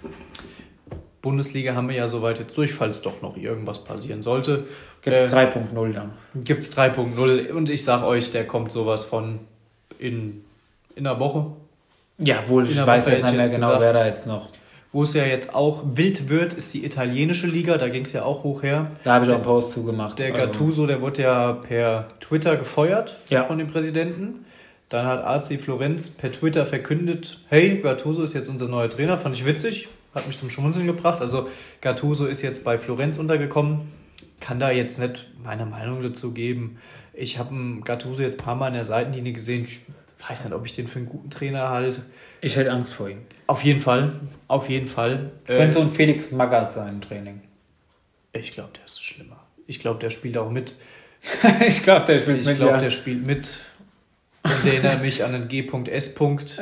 Bundesliga haben wir ja soweit jetzt durch, falls doch noch irgendwas passieren sollte. Gibt es äh, drei Punkt null dann. Gibt es drei Punkt null und ich sag euch, der kommt sowas von in, in einer Woche. Ja, wohl, ich weiß jetzt nicht mehr genau, gesagt, wer da jetzt noch. Wo es ja jetzt auch wild wird, ist die italienische Liga, da ging es ja auch hoch her. Da habe ich auch einen Post zugemacht. Der Gattuso, der wurde ja per Twitter gefeuert ja. von dem Präsidenten. Dann hat A C Florenz per Twitter verkündet, hey, Gattuso ist jetzt unser neuer Trainer. Fand ich witzig, hat mich zum Schmunzeln gebracht. Also Gattuso ist jetzt bei Florenz untergekommen. Kann da jetzt nicht meine Meinung dazu geben. Ich habe Gattuso jetzt ein paar Mal in der Seitenlinie gesehen. Ich weiß nicht, ob ich den für einen guten Trainer halte. Ich hätte Angst vor ihm. Auf jeden Fall, auf jeden Fall. Könnte äh, so ein Felix Magath sein im Training. Ich glaube, der ist schlimmer. Ich glaube, der spielt auch mit. ich glaube, der spielt ich mit. Ich glaube, ja. der spielt mit. Und der erinnert mich an den G S.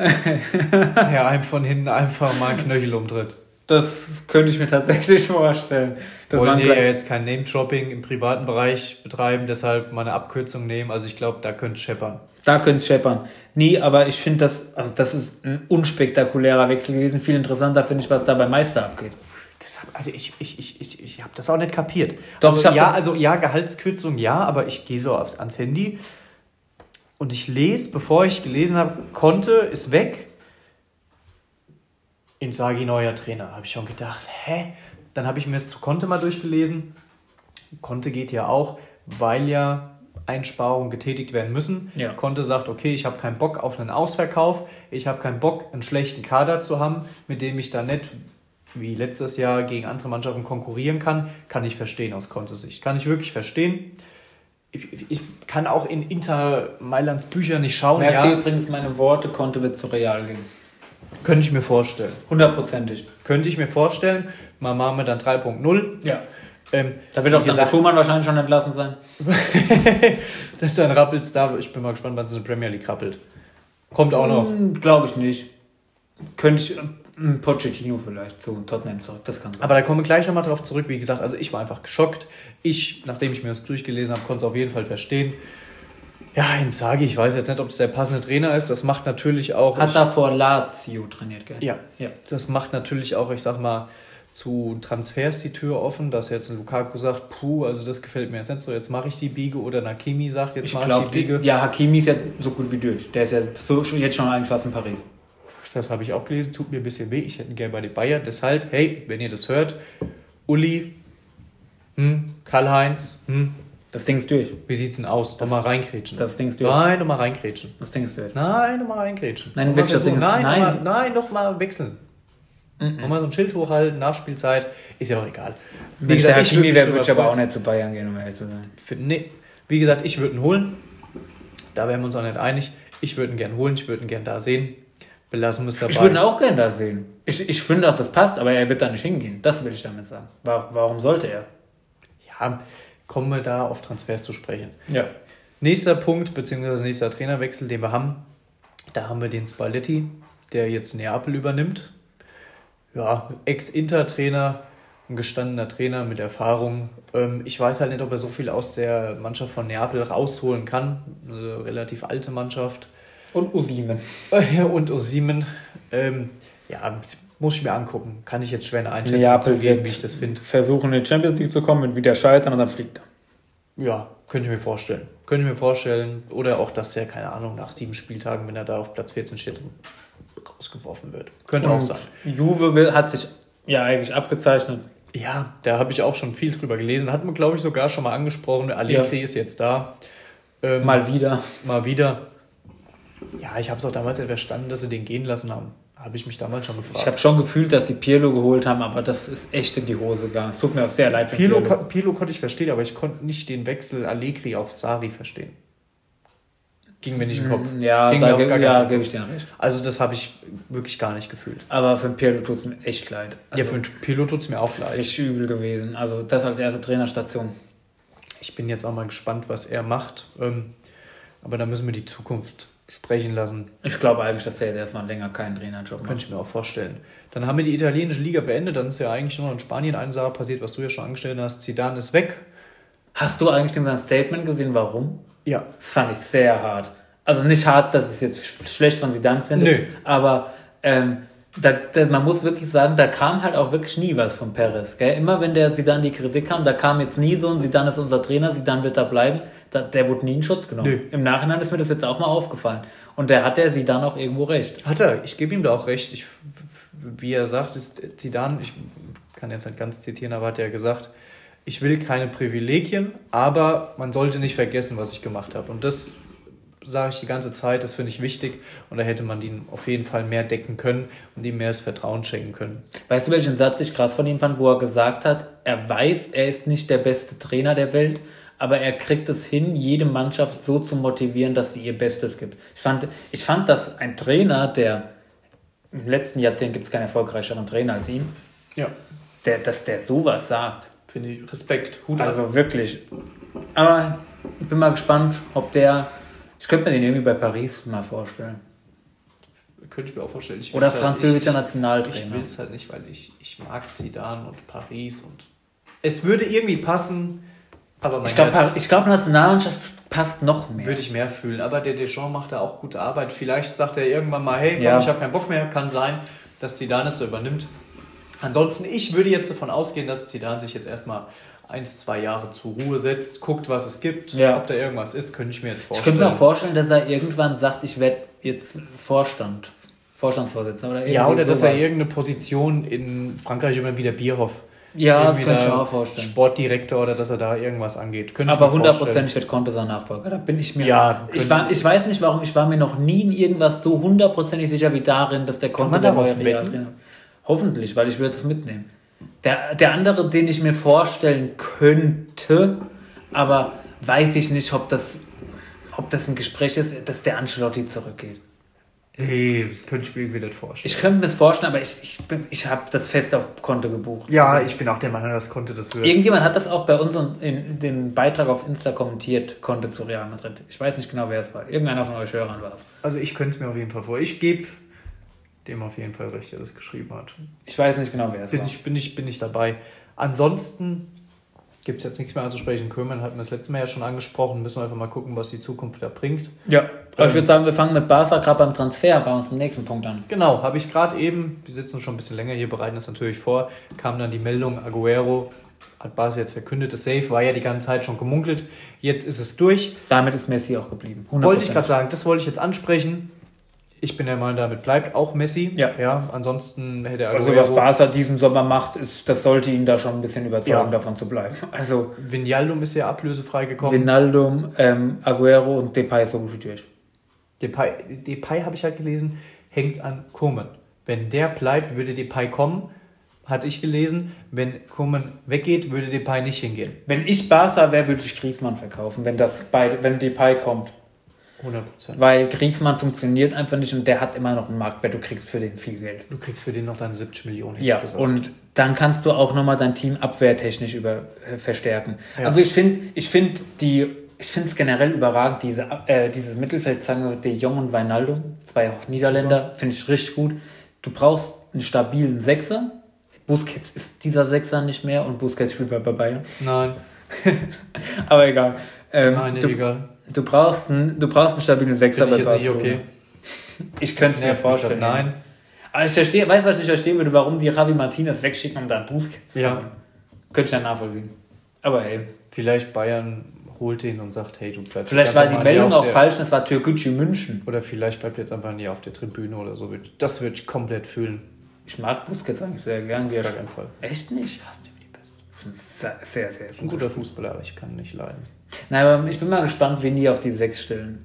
Der einem von hinten einfach mal einen Knöchel umtritt. Das könnte ich mir tatsächlich vorstellen. Das wollen die ja jetzt kein Name-Dropping im privaten Bereich betreiben, deshalb mal eine Abkürzung nehmen. Also ich glaube, da könnte es scheppern. Da könnte es scheppern. Nee, aber ich finde das, also das ist ein unspektakulärer Wechsel gewesen. Viel interessanter finde ich, was da beim Meister abgeht. Deshalb, also ich, ich, ich, ich, ich habe das auch nicht kapiert. Doch, also, ich ja, das also ja, Gehaltskürzung ja, aber ich gehe so aufs, ans Handy und ich lese, bevor ich gelesen habe, Conte ist weg. Inzaghi neuer Trainer. Habe ich schon gedacht, hä? Dann habe ich mir das zu Conte mal durchgelesen. Conte geht ja auch, weil ja Einsparungen getätigt werden müssen. Ja. Conte sagt, okay, ich habe keinen Bock auf einen Ausverkauf. Ich habe keinen Bock, einen schlechten Kader zu haben, mit dem ich da nicht wie letztes Jahr gegen andere Mannschaften konkurrieren kann. Kann ich verstehen aus Contes Sicht. Kann ich wirklich verstehen. Ich, ich kann auch in Inter Mailands Bücher nicht schauen. Merkt ja. ihr übrigens meine Worte, Conte wird zu Real gehen. Könnte ich mir vorstellen. Hundertprozentig. Könnte ich mir vorstellen. Mal machen wir dann drei Punkt null. Ja. Ähm, da wird auch der Kuhmann wahrscheinlich schon entlassen sein. Das ist dann rappelt's da. Ich bin mal gespannt, wann es in der Premier League rappelt. Kommt auch noch. Hm, glaube ich nicht. Könnte ich... Ein Pochettino vielleicht zu Tottenham zurück, das kann sein. Aber da kommen wir gleich nochmal drauf zurück. Wie gesagt, also ich war einfach geschockt. Ich, nachdem ich mir das durchgelesen habe, konnte es auf jeden Fall verstehen. Ja, Inzaghi, ich weiß jetzt nicht, ob es der passende Trainer ist. Das macht natürlich auch... Hat er vor Lazio trainiert, gell? Ja, ja, das macht natürlich auch, ich sag mal, zu Transfers die Tür offen, dass jetzt ein Lukaku sagt, puh, also das gefällt mir jetzt nicht so, jetzt mache ich die Biege. Oder ein Hakimi sagt, jetzt mache ich die Biege. Die, ja, Hakimi ist ja so gut wie durch. Der ist ja so, jetzt schon eigentlich fast in Paris. Das habe ich auch gelesen, tut mir ein bisschen weh. Ich hätte ihn gerne bei den Bayern. Deshalb, hey, wenn ihr das hört, Uli, hm, Karl-Heinz, hm, das Ding ist durch. Wie sieht's denn aus? Das, nochmal reinkrätschen. Das Ding ist durch. Nein, nochmal reinkrätschen. Das Ding ist durch. Nein, nochmal reinkrätschen. Nein, wirklich, das Ding ist, nein, nein. Nochmal, nein, nochmal wechseln. Mhm. Nochmal so ein Schild hochhalten, Nachspielzeit. Ist ja auch egal. Wie gesagt, der Hakimi wäre würde ich aber auch nicht zu Bayern gehen, um ehrlich zu sein. Für, nee. Wie gesagt, ich würde ihn holen. Da wären wir uns auch nicht einig. Ich würde ihn gerne holen, ich würde ihn gerne da sehen. Belassen wir es dabei. Ich würde ihn auch gerne da sehen. Ich, ich finde auch, das passt, aber er wird da nicht hingehen. Das will ich damit sagen. Warum sollte er? Ja, kommen wir da auf Transfers zu sprechen. Ja. Nächster Punkt, beziehungsweise nächster Trainerwechsel, den wir haben. Da haben wir den Spalletti, der jetzt Neapel übernimmt. Ja, Ex-Inter-Trainer, ein gestandener Trainer mit Erfahrung. Ich weiß halt nicht, ob er so viel aus der Mannschaft von Neapel rausholen kann. Eine relativ alte Mannschaft. Und Osimhen. Und Osimhen. Ähm, ja, muss ich mir angucken. Kann ich jetzt schwer eine Einschätzung Neapel geben, wie ich das finde. Versuchen in die Champions League zu kommen und wieder scheitern und dann fliegt er. Ja, Könnte ich mir vorstellen. Könnte ich mir vorstellen. Oder auch, dass er, keine Ahnung, nach sieben Spieltagen, wenn er da auf Platz vierzehn steht, rausgeworfen wird. Könnte Und auch sein. Juve will, hat sich ja eigentlich abgezeichnet. Ja, da habe ich auch schon viel drüber gelesen. Hat man, glaube ich, sogar schon mal angesprochen. Allegri ja. ist jetzt da. Ähm, mal wieder. Mal wieder. Ja, ich habe es auch damals ja verstanden, dass sie den gehen lassen haben. Habe ich mich damals schon gefragt. Ich habe schon gefühlt, dass sie Pirlo geholt haben, aber das ist echt in die Hose gegangen. Es tut mir auch sehr leid für Pirlo. Pirlo, Pirlo konnte ich verstehen, aber ich konnte nicht den Wechsel Allegri auf Sarri verstehen. Ging mir nicht in den Kopf. Ja, Ging da ge- ja, gebe ich dir recht. Also das habe ich wirklich gar nicht gefühlt. Aber für Pirlo tut es mir echt leid. Also, ja, für Pirlo tut es mir auch leid. Das ist richtig übel gewesen. Also das als erste Trainerstation. Ich bin jetzt auch mal gespannt, was er macht. Aber da müssen wir die Zukunft sprechen lassen. Ich glaube eigentlich, dass er jetzt erstmal länger keinen Trainerjob macht. Könnte ich mir auch vorstellen. Dann haben wir die italienische Liga beendet. Dann ist ja eigentlich nur noch in Spanien eine Sache passiert, was du ja schon angestellt hast. Zidane ist weg. Hast du eigentlich dem sein Statement gesehen, warum? Ja. Das fand ich sehr hart. Also nicht hart, dass ich es jetzt schlecht von Zidane finde. Nö. Aber ähm, da, da, man muss wirklich sagen, da kam halt auch wirklich nie was von Perez. Gell? Immer wenn der Zidane die Kritik kam, da kam jetzt nie so ein Zidane ist unser Trainer, Zidane wird da bleiben. Da, der wurde nie in Schutz genommen. Nö. Im Nachhinein ist mir das jetzt auch mal aufgefallen. Und der hat der Zidane auch irgendwo recht. Hat er. Ich gebe ihm da auch recht. Ich, wie er sagt, ist Zidane, ich kann jetzt nicht ganz zitieren, aber hat er gesagt, ich will keine Privilegien, aber man sollte nicht vergessen, was ich gemacht habe. Und das sage ich die ganze Zeit, das finde ich wichtig. Und da hätte man ihn auf jeden Fall mehr decken können und ihm mehr das Vertrauen schenken können. Weißt du, welchen Satz ich krass von ihm fand, wo er gesagt hat, er weiß, er ist nicht der beste Trainer der Welt, aber er kriegt es hin, jede Mannschaft so zu motivieren, dass sie ihr Bestes gibt. Ich fand, ich fand, dass ein Trainer, der im letzten Jahrzehnt gibt es keinen erfolgreicheren Trainer als ihn, ja. der, dass der sowas sagt. Finde ich Respekt. Hut also ab. Wirklich. Aber ich bin mal gespannt, ob der, ich könnte mir den irgendwie bei Paris mal vorstellen. Könnte ich mir auch vorstellen. Ich Oder halt französischer Nationaltrainer. Ich will es halt nicht, weil ich, ich mag Zidane und Paris und es würde irgendwie passen. Aber mein ich glaube, glaub, Nationalmannschaft passt noch mehr. Würde ich mehr fühlen. Aber der Deschamps macht da auch gute Arbeit. Vielleicht sagt er irgendwann mal, hey, komm, ja. ich habe keinen Bock mehr. Kann sein, dass Zidane es so übernimmt. Ansonsten, ich würde jetzt davon ausgehen, dass Zidane sich jetzt erstmal ein, zwei Jahre zur Ruhe setzt, guckt, was es gibt. Ja. Ob da irgendwas ist, könnte ich mir jetzt vorstellen. Ich könnte mir auch vorstellen, dass er irgendwann sagt, ich werde jetzt Vorstand, Vorstandsvorsitzender. Oder ja, oder sowas. dass er irgendeine Position in Frankreich immer wieder Bierhoff. Ja, das könnte ich mir auch vorstellen. Sportdirektor oder dass er da irgendwas angeht. Könnte aber hundertprozentig wird Conte sein Nachfolger. Da bin ich mir. Ja, ich, war, ich weiß nicht warum, ich war mir noch nie in irgendwas so hundertprozentig sicher wie darin, dass der Conte der neue Realtrainer. Hoffentlich, weil ich würde es mitnehmen. Der, der andere, den ich mir vorstellen könnte, aber weiß ich nicht, ob das, ob das ein Gespräch ist, dass der Ancelotti zurückgeht. Nee, das könnte ich mir irgendwie nicht vorstellen. Ich könnte mir das vorstellen, aber ich, ich, ich habe das fest auf Konto gebucht. Ja, also, ich bin auch der Meinung, dass Konte das wird. Irgendjemand hat das auch bei uns in dem Beitrag auf Insta kommentiert, Konte zu Real Madrid. Ich weiß nicht genau, wer es war. Irgendeiner von euch Hörern war es. Also ich könnte es mir auf jeden Fall vor. Ich gebe dem auf jeden Fall recht, der das geschrieben hat. Ich weiß nicht genau, wer es bin war. Ich, bin, ich, bin ich dabei. Ansonsten gibt es jetzt nichts mehr anzusprechen. Kömen hatten wir das letzte Mal ja schon angesprochen. Müssen wir einfach mal gucken, was die Zukunft da bringt. Ja, aber ähm, ich würde sagen, wir fangen mit Barca gerade beim Transfer bei uns im nächsten Punkt an. Genau, habe ich gerade eben, wir sitzen schon ein bisschen länger hier, bereiten das natürlich vor, kam dann die Meldung, Agüero hat Barca jetzt verkündet, das Safe war ja die ganze Zeit schon gemunkelt. Jetzt ist es durch. Damit ist Messi auch geblieben. hundert Prozent. Wollte ich gerade sagen, das wollte ich jetzt ansprechen. Ich bin der Meinung, damit bleibt auch Messi. Ja. ja ansonsten hätte er. Also, was Barca diesen Sommer macht, ist, das sollte ihn da schon ein bisschen überzeugen, ja. davon zu bleiben. Also, Wijnaldum ist ja ablösefrei gekommen. Wijnaldum, ähm, Agüero und Depay so gut wie durch. Depay, Depay habe ich halt gelesen, hängt an Koeman. Wenn der bleibt, würde Depay kommen. Hatte ich gelesen. Wenn Koeman weggeht, würde Depay nicht hingehen. Wenn ich Barca wäre, würde ich Griezmann verkaufen, wenn, das beide, wenn Depay kommt. hundert Prozent. Weil Griezmann funktioniert einfach nicht und der hat immer noch einen Marktwert. Du kriegst für den viel Geld. Du kriegst für den noch deine siebzig Millionen. Ja, und dann kannst du auch nochmal dein Team abwehrtechnisch über, äh, verstärken. Ja. Also ich finde ich find die, ich finde es generell überragend, diese, äh, dieses Mittelfeld, sagen wir, De Jong und Wijnaldum, zwei auch Niederländer, finde ich richtig gut. Du brauchst einen stabilen Sechser. Busquets ist dieser Sechser nicht mehr und Busquets spielt bei Bayern. Nein. Aber egal. Ähm, Nein, du, egal. Du brauchst einen, du brauchst einen stabilen Sechser bei Barcelona. Okay. Ich könnte es mir vorstellen. Nein. Aber ich verstehe, weiß, was ich nicht verstehen würde, warum sie Javi Martinez wegschicken, um dann Busquets zu ja. haben. Könnte ich dann nachvollziehen. Aber hey. Vielleicht Bayern holt den und sagt, hey, du bleibst Vielleicht war die Meldung auch falsch, das war Türkgücü München. Oder vielleicht bleibt jetzt einfach nie auf der Tribüne oder so. Das würde ich komplett fühlen. Ich mag Busquets eigentlich sehr gern. Wie Gar keinen Fall. Echt nicht? Ich hasse den wie die Pest. Das ist ein sehr, sehr, sehr Das ist ein guter Fußballer, aber ich kann ihn nicht leiden. Nein, aber ich bin mal gespannt, wen die auf die sechs stellen.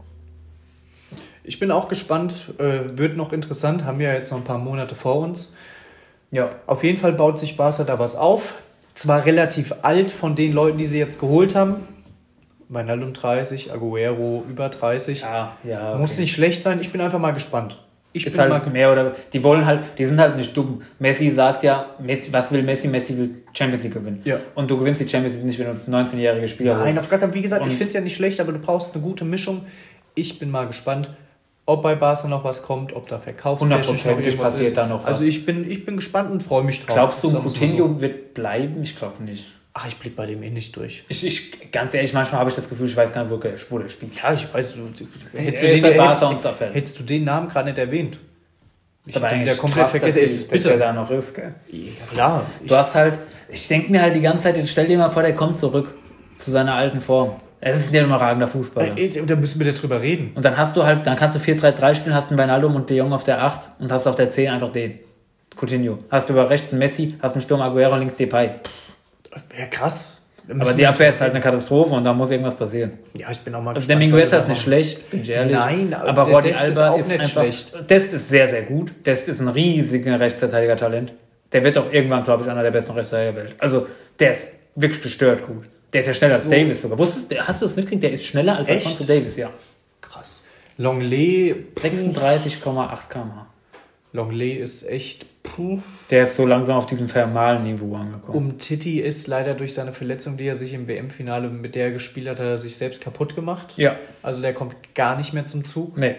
Ich bin auch gespannt. Äh, wird noch interessant. Haben wir ja jetzt noch ein paar Monate vor uns. Ja. Auf jeden Fall baut sich Barca da was auf. Zwar relativ alt von den Leuten, die sie jetzt geholt haben. Wijnaldum dreißig, Agüero über dreißig. Ja, ja. Okay. Muss nicht schlecht sein. Ich bin einfach mal gespannt. Ich ist bin halt mal mehr oder die wollen halt, die sind halt nicht dumm. Messi sagt ja, Messi, was will Messi? Messi will Champions League gewinnen. Ja. Und du gewinnst die Champions League nicht, wenn du ein neunzehnjähriger Spieler Nein, bist. auf gar keinen Fall. Wie gesagt, Und ich finde es ja nicht schlecht, aber du brauchst eine gute Mischung. Ich bin mal gespannt, ob bei Barca noch was kommt, ob da verkaufstechnisch noch hundertprozentig passiert ist. da noch was. Also ich bin, ich bin gespannt und freue mich drauf. Glaubst du, Sagen wir's mal Coutinho so. wird bleiben? Ich glaube nicht. Ach, ich blick bei dem eh nicht durch. Ich, ich, ganz ehrlich, manchmal habe ich das Gefühl, ich weiß gar nicht, wo der, wo der spielt. Ja, ich weiß, du, hättest, Er du ist den, bei Barca hättest, und da fällt. hättest du den Namen gerade nicht erwähnt. Ist aber hab den eigentlich wieder komplett krass, vergessen. dass, Es die, ist dass der bitter. da noch ist, gell? Ja, klar. Ich, Du hast halt, ich denke mir halt die ganze Zeit, jetzt stell dir mal vor, der kommt zurück zu seiner alten Form. Es ist ein überragender Fußballer. äh, da müssen wir darüber reden. Und dann hast du halt, dann kannst du vier drei drei spielen, hast einen Wijnaldum und De Jong auf der acht und hast auf der zehn einfach den. Coutinho. Hast du über rechts einen Messi, hast einen Sturm Aguero, links Depay. Ja, krass. Da Aber müssen die wir Abwehr ist drüber halt eine Katastrophe und da muss irgendwas passieren. reden. Ja, ich bin auch mal Also der gespannt, Mingueza was ist sie nicht da schlecht, bin ich ehrlich. Nein, aber aber der Jordi Dest ist Alba auch ist nicht einfach, schlecht. Dest ist sehr, sehr gut. Dest ist ein riesiger Rechtsverteidiger-Talent. Der wird auch irgendwann, glaube ich, einer der besten Rechtsverteidiger der Welt. Also der ist wirklich gestört gut. Der ist ja schneller So. als Davis sogar. Wusstest, du- hast du das mitgekriegt? Der ist schneller als Echt? Alfonso Davis, ja. Krass. Longley, sechsunddreißig Komma acht Kilometer pro Stunde. Longley ist echt. Puh. Der ist so langsam auf diesem formalen Niveau angekommen. Um Titi ist leider durch seine Verletzung, die er sich im W M-Finale mit der er gespielt hat, hat er sich selbst kaputt gemacht. Ja. Also der kommt gar nicht mehr zum Zug. Nee,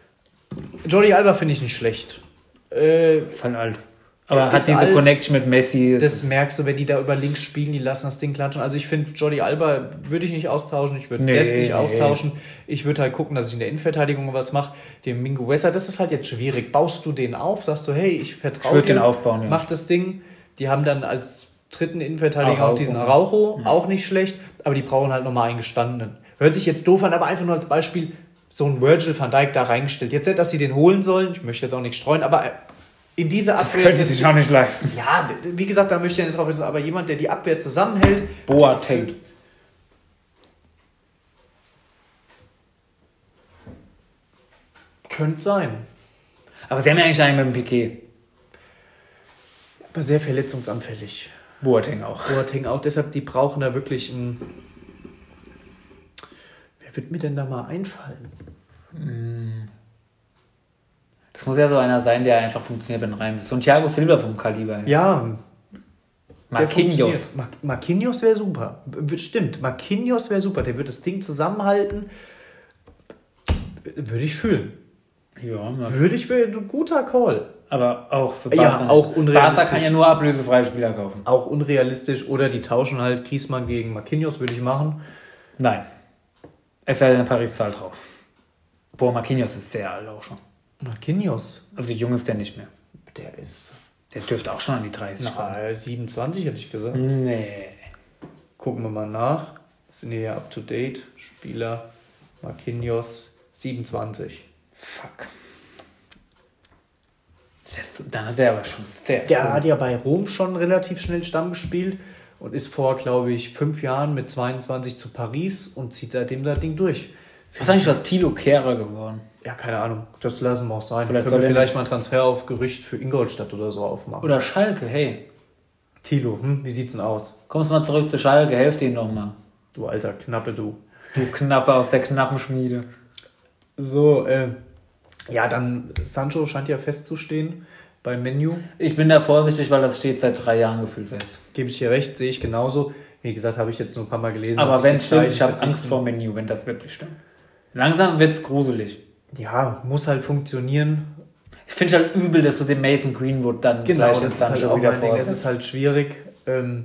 Jordi Alba finde ich nicht schlecht. Äh, ist halt alt. Aber Er hat ist diese alt. Connection mit Messi. es das ist- merkst du, wenn die da über links spielen, die lassen das Ding klatschen. Also ich finde, Jordi Alba würde ich nicht austauschen, ich würde Nee, Dest nicht nee. austauschen. Ich würde halt gucken, dass ich in der Innenverteidigung was mache. Den Mingueza, das ist halt jetzt schwierig. Baust du den auf, sagst du, hey, ich Ich vertraue würde dir, den aufbauen, ja. mach das Ding. Die haben dann als dritten Innenverteidiger Araujo. auch diesen Araujo, auch nicht schlecht, aber die brauchen halt nochmal einen gestandenen. Hört sich jetzt doof an, aber einfach nur als Beispiel so ein Virgil van Dijk da reingestellt. Jetzt nicht, dass sie den holen sollen, ich möchte jetzt auch nicht streuen, aber in dieser Das Abwehr... könnte sich auch nicht leisten. Ja, wie gesagt, da möchte ich ja nicht drauf wissen, aber jemand, der die Abwehr zusammenhält. Boateng. Könnte sein. Aber sie haben ja eigentlich einen mit dem Piquet. Aber sehr verletzungsanfällig. Boateng auch. Boateng auch, deshalb, die brauchen da wirklich einen. Wer wird mir denn da mal einfallen? Das muss ja so einer sein, der einfach funktioniert, wenn rein ist. So ein Thiago Silva vom Kaliber. Ja. der Marquinhos. funktioniert. Mar- Marquinhos wäre super. W- Stimmt, Marquinhos wäre super. Der wird das Ding zusammenhalten. Würde ich fühlen. Ja, na, Würde ich fühlen. Guter Call. aber auch für Ja, Barca. nicht. auch unrealistisch. Barca kann ja nur ablösefreie Spieler kaufen. Auch unrealistisch. Oder die tauschen halt Griezmann gegen Marquinhos, würde ich machen. Nein. Es sei denn, Paris zahlt drauf. Boah, Marquinhos ist sehr alt auch schon. Marquinhos, Also jung ist der nicht mehr. der ist Der dürfte auch schon an die dreißig kommen. na, siebenundzwanzig, hätte ich gesagt. Nee. Gucken wir mal nach. Sind hier ja up to date. Spieler Marquinhos siebenundzwanzig. Fuck. Das, dann hat er aber schon sehr Der früh. hat ja bei Rom schon relativ schnell Stamm gespielt und ist vor, glaube ich, fünf Jahren mit zweiundzwanzig zu Paris und zieht seitdem das Ding durch. Was ist eigentlich was Thilo Kehrer geworden? Ja, keine Ahnung. Das lassen wir auch sein. Vielleicht Können soll wir er vielleicht nicht. mal einen Transfer auf Gerücht für Ingolstadt oder so aufmachen. Oder Schalke, hey. Thilo, hm, wie sieht's denn aus? Kommst mal zurück zu Schalke, helft ihnen nochmal. Du alter Knappe, du. Du Knappe aus der knappen Schmiede. So, äh, ja, dann Sancho scheint ja festzustehen beim Menu. Ich bin da vorsichtig, weil das steht seit drei Jahren gefühlt fest. Gebe ich dir recht, sehe ich genauso. Wie gesagt, habe ich jetzt nur ein paar Mal gelesen. Aber dass wenn die es stimmt, Zeichen ich habe verdichten. Angst vor Menu, wenn das wirklich stimmt. Langsam wird's gruselig. Ja, muss halt funktionieren. Ich finde halt übel, dass du den Mason Greenwood dann Genau, gleich den das ist halt Sancho auch wieder mein Ding. Es vorsetzt. ist halt schwierig. Ähm,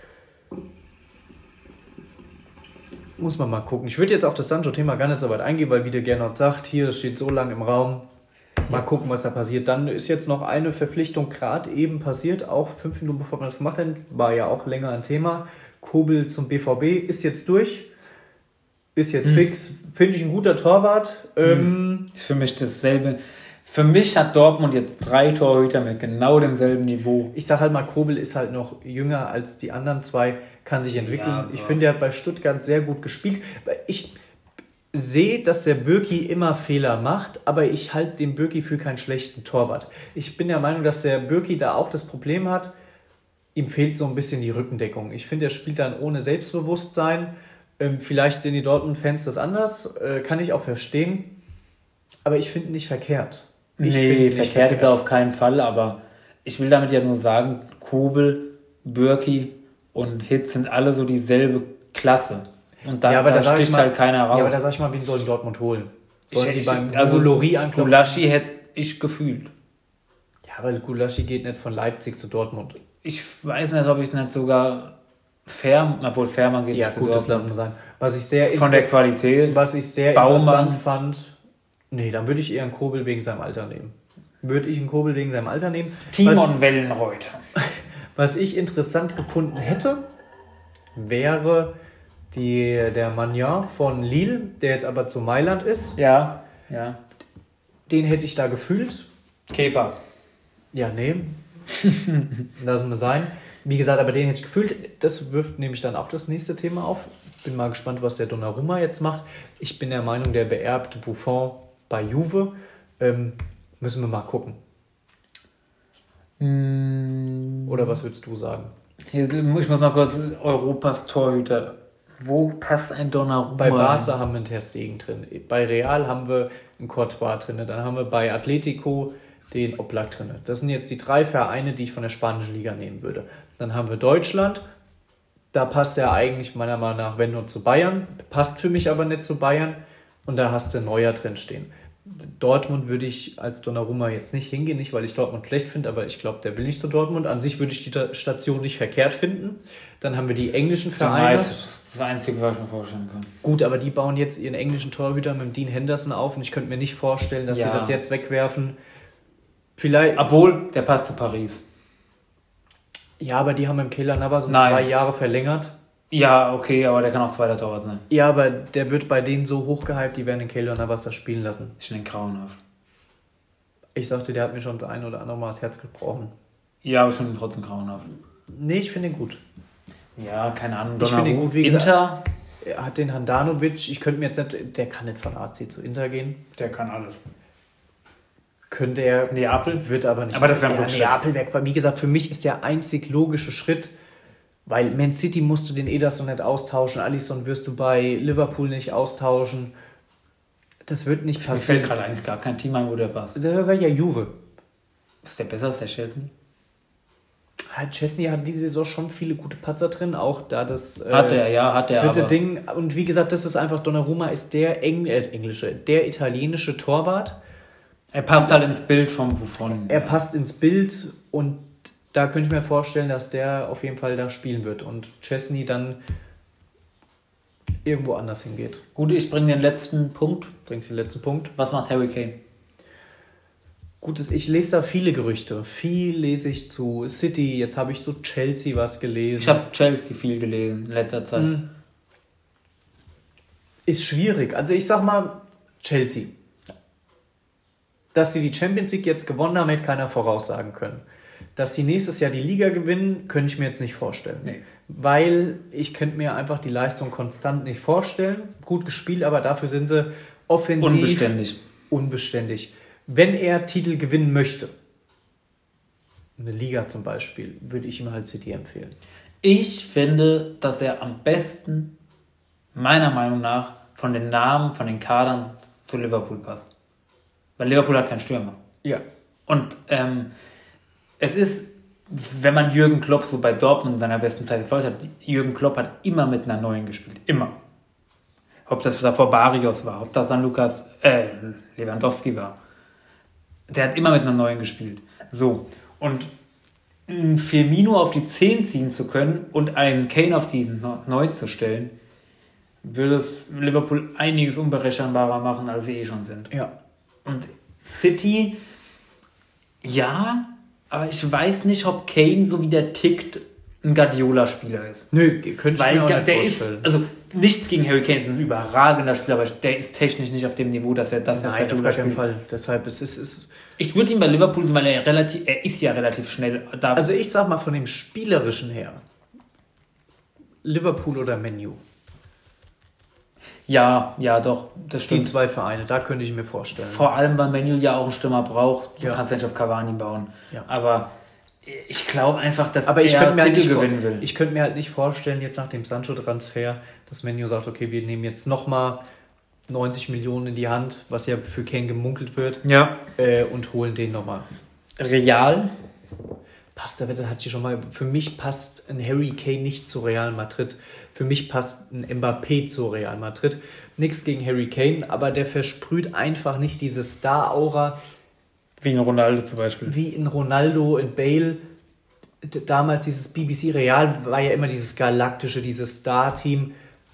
muss man mal gucken. Ich würde jetzt auf das Sancho-Thema gar nicht so weit eingehen, weil wie der Gernot sagt, hier, das steht so lange im Raum. Mal gucken, was da passiert. Dann ist jetzt noch eine Verpflichtung gerade eben passiert, auch fünf Minuten bevor wir das gemacht haben, war ja auch länger ein Thema. Kobel zum B V B ist jetzt durch. ist jetzt hm. fix. Finde ich ein guter Torwart. Ähm, ist für mich dasselbe. Für mich hat Dortmund jetzt drei Torhüter mit genau demselben Niveau. Ich sag halt mal, Kobel ist halt noch jünger als die anderen zwei, kann sich entwickeln. Ja, ich finde, er hat bei Stuttgart sehr gut gespielt. Ich sehe, dass der Bürki immer Fehler macht, aber ich halte den Bürki für keinen schlechten Torwart. Ich bin der Meinung, dass der Bürki da auch das Problem hat, ihm fehlt so ein bisschen die Rückendeckung. Ich finde, er spielt dann ohne Selbstbewusstsein. Ähm, vielleicht sehen die Dortmund-Fans das anders, äh, kann ich auch verstehen. Aber ich finde ihn nicht verkehrt. Ich nee, nicht verkehrt, verkehrt ist er auf keinen Fall, aber ich will damit ja nur sagen, Kobel, Bürki und Hitz sind alle so dieselbe Klasse. Und da, ja, aber da da sticht mal, halt keiner raus. Ja, aber da sag ich mal, wen soll Dortmund holen? Sollen ich, die beim also Gulaschi anklopfen? Gulaschi hätte ich gefühlt. Ja, aber Gulaschi geht nicht von Leipzig zu Dortmund. Ich weiß nicht, ob ich es nicht sogar fair, obwohl Fährmann geht ja, nicht gut, zu das lassen wir sein. Was ich sehr von der Qualität. Was ich sehr Baumann. interessant fand, nee, dann würde ich eher einen Kobel wegen seinem Alter nehmen. Würde ich einen Kobel wegen seinem Alter nehmen. Timon was, Wellenreuter. Was ich interessant gefunden hätte, wäre die, der Magnan von Lille, der jetzt aber zu Mailand ist. Ja, ja. Den hätte ich da gefühlt. Kepa. Ja, nee. Lassen wir sein. Wie gesagt, aber den hätte ich gefühlt. Das wirft nämlich dann auch das nächste Thema auf. Bin mal gespannt, was der Donnarumma jetzt macht. Ich bin der Meinung, der beerbte Buffon bei Juve. Ähm, müssen wir mal gucken. Mm. Oder was würdest du sagen? Hier, ich muss mal kurz Europas Torhüter. Wo passt ein Donnarumma? Bei Barca haben wir einen Ter Stegen drin. Bei Real haben wir einen Courtois drin. Dann haben wir bei Atletico den Oblak drin. Das sind jetzt die drei Vereine, die ich von der spanischen Liga nehmen würde. Dann haben wir Deutschland. Da passt er eigentlich meiner Meinung nach, wenn nur zu Bayern. Passt für mich aber nicht zu Bayern. Und da hast du Neuer drin stehen. Dortmund würde ich als Donnarumma jetzt nicht hingehen, nicht weil ich Dortmund schlecht finde, aber ich glaube, der will nicht zu Dortmund. An sich würde ich die Station nicht verkehrt finden. Dann haben wir die englischen Vereine. Das ist das Einzige, was ich mir vorstellen kann. Gut, aber die bauen jetzt ihren englischen Torhüter mit dem Dean Henderson auf und ich könnte mir nicht vorstellen, dass ja. sie das jetzt wegwerfen. Vielleicht. Obwohl, der passt zu Paris. Ja, aber die haben im Keylor Navas um zwei Jahre verlängert. Ja, okay, aber der kann auch zweiter Torwart sein. Ja, aber der wird bei denen so hochgehypt, die werden den Keylor Navas das spielen lassen. Ich finde den grauenhaft. Ich sagte, der hat mir schon das ein oder andere Mal das Herz gebrochen. Ja, aber ich finde ihn trotzdem grauenhaft. Nee, ich finde ihn gut. Ja, keine Ahnung. Ich finde ihn gut, wie Inter. Gesagt, er hat den Handanovic. Ich könnte mir jetzt nicht... Der kann nicht von A C zu Inter gehen. Der kann alles. Könnte er... Neapel? Wird aber nicht. Aber das wäre ein ja, Neapel weg. Wie gesagt, für mich ist der einzig logische Schritt, weil Man City musst du den Ederson nicht austauschen, Alisson wirst du bei Liverpool nicht austauschen. Das wird nicht passieren. Mir fällt gerade eigentlich gar kein Team ein, wo der passt. Das ist ja Juve. Ist der besser als der Chesney? Chesney hat diese Saison schon viele gute Patzer drin, auch da das äh, hat er, ja, hat er, dritte aber Ding. Und wie gesagt, das ist einfach, Donnarumma ist der Engl- äh, englische, der italienische Torwart. Er passt halt ins Bild vom Buffon. Er passt ins Bild und da könnte ich mir vorstellen, dass der auf jeden Fall da spielen wird und Chesney dann irgendwo anders hingeht. Gut, ich bringe den letzten Punkt. Bringst den letzten Punkt. Was macht Harry Kane? Gut, ich lese da viele Gerüchte. Viel lese ich zu City, jetzt habe ich zu Chelsea was gelesen. Ich habe Chelsea viel gelesen in letzter Zeit. Hm. Ist schwierig. Also ich sag mal, Chelsea. Dass sie die Champions League jetzt gewonnen haben, hätte keiner voraussagen können. Dass sie nächstes Jahr die Liga gewinnen, könnte ich mir jetzt nicht vorstellen. Nee. Weil ich könnte mir einfach die Leistung konstant nicht vorstellen. Gut gespielt, aber dafür sind sie offensiv unbeständig. unbeständig. Wenn er Titel gewinnen möchte, eine Liga zum Beispiel, würde ich ihm halt City empfehlen. Ich finde, dass er am besten, meiner Meinung nach, von den Namen, von den Kadern zu Liverpool passt. Weil Liverpool hat keinen Stürmer. Ja. Und ähm, es ist, wenn man Jürgen Klopp so bei Dortmund in seiner besten Zeit gefolgt hat, Jürgen Klopp hat immer mit einer Neuen gespielt. Immer. Ob das davor Barrios war, ob das dann Lukas, äh, Lewandowski war. Der hat immer mit einer Neuen gespielt. So. Und einen Firmino auf die zehn ziehen zu können und einen Kane auf die neun zu stellen, würde es Liverpool einiges unberechenbarer machen, als sie eh schon sind. Ja. Und City, ja, aber ich weiß nicht, ob Kane, so wie der tickt, ein Guardiola-Spieler ist. Nö, könnte ich mir auch nicht der vorstellen. Ist, also nichts gegen Harry Kane, ist ein überragender Spieler, aber der ist technisch nicht auf dem Niveau, dass er das Nein, auf gar keinen Fall. Deshalb ist es... Ist, ich würde ihn bei Liverpool sehen, weil er relativ, er ist ja relativ schnell da. Also ich sag mal von dem Spielerischen her, Liverpool oder Man U. Ja, ja, doch, das stimmt. Die zwei Vereine, da könnte ich mir vorstellen. Vor allem, weil Man U ja auch einen Stürmer braucht. Du ja. kannst ja nicht auf Cavani bauen. Ja. Aber ich glaube einfach, dass Aber ich er Titel halt gewinnen will. Ich könnte mir halt nicht vorstellen, jetzt nach dem Sancho-Transfer, dass Man U sagt, okay, wir nehmen jetzt nochmal neunzig Millionen in die Hand, was ja für Kane gemunkelt wird, ja. äh, und holen den nochmal. Real? Passt, da hat sie schon mal, für mich passt ein Harry Kane nicht zu Real Madrid. Für mich passt ein Mbappé zu Real Madrid. Nichts gegen Harry Kane, aber der versprüht einfach nicht diese Star-Aura. Wie in Ronaldo zum Beispiel. Wie in Ronaldo, in Bale. D- damals dieses B B C Real war ja immer dieses galaktische, dieses Star-Team.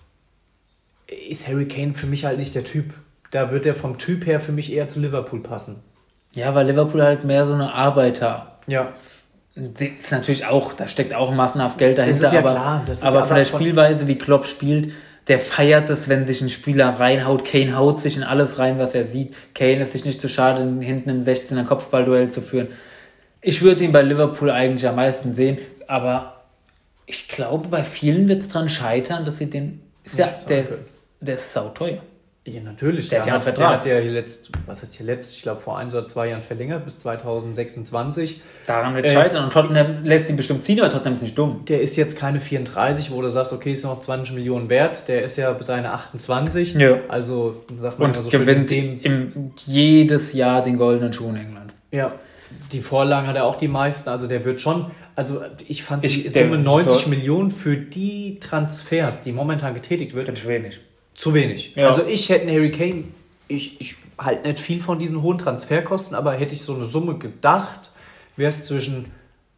Ist Harry Kane für mich halt nicht der Typ. Da wird er vom Typ her für mich eher zu Liverpool passen. Ja, weil Liverpool halt mehr so eine Arbeiter. Ja. Das ist natürlich auch, da steckt auch massenhaft Geld dahinter. Das ist ja aber, klar. Das ist aber aber von der von Spielweise, wie Klopp spielt, der feiert es, wenn sich ein Spieler reinhaut. Kane haut sich in alles rein, was er sieht. Kane ist sich nicht zu schade, hinten im sechzehner Kopfballduell zu führen. Ich würde ihn bei Liverpool eigentlich am meisten sehen, aber ich glaube, bei vielen wird es dran scheitern, dass sie den, ist ja, der ist, der ist sauteuer. Ja, natürlich. Der, der hat ja einen Vertrag. Der hat ja hier letzt, was heißt hier letzt? Ich glaube, vor ein oder zwei Jahren verlängert, bis zwanzig sechsundzwanzig. Daran wird es äh, scheitern. Und Tottenham lässt ihn bestimmt ziehen, aber Tottenham ist nicht dumm. Der ist jetzt keine vierunddreißig, wo du sagst, okay, ist noch zwanzig Millionen wert. Der ist ja seine achtundzwanzig. Ja. Also, sagt man und so gewinnt schön, dem, im, jedes Jahr den goldenen Schuh in England. Ja. Die Vorlagen hat er auch die meisten. Also, der wird schon... Also, ich fand ich, die Summe neunzig Millionen für die Transfers, die momentan getätigt wird... Finde ich wenig. Zu wenig. Ja. Also ich hätte einen Harry Kane, ich, ich halte nicht viel von diesen hohen Transferkosten, aber hätte ich so eine Summe gedacht, wäre es zwischen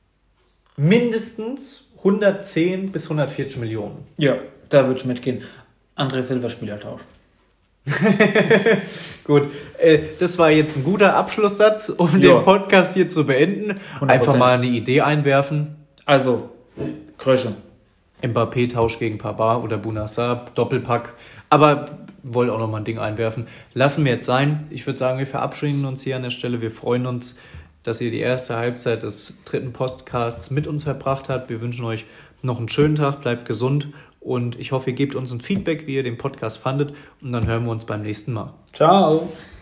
mindestens hundertzehn bis hundertvierzig Millionen. Ja, da würde ich mitgehen. André Silva Spielertausch. Gut, äh, das war jetzt ein guter Abschlusssatz, um ja. den Podcast hier zu beenden. hundert Prozent. Einfach mal eine Idee einwerfen. Also, Krösche. Mbappé Tausch gegen Pavard oder Bunassar, Doppelpack. Aber wollte auch noch mal ein Ding einwerfen. Lassen wir jetzt sein. Ich würde sagen, wir verabschieden uns hier an der Stelle. Wir freuen uns, dass ihr die erste Halbzeit des dritten Podcasts mit uns verbracht habt. Wir wünschen euch noch einen schönen Tag. Bleibt gesund. Und ich hoffe, ihr gebt uns ein Feedback, wie ihr den Podcast fandet. Und dann hören wir uns beim nächsten Mal. Ciao.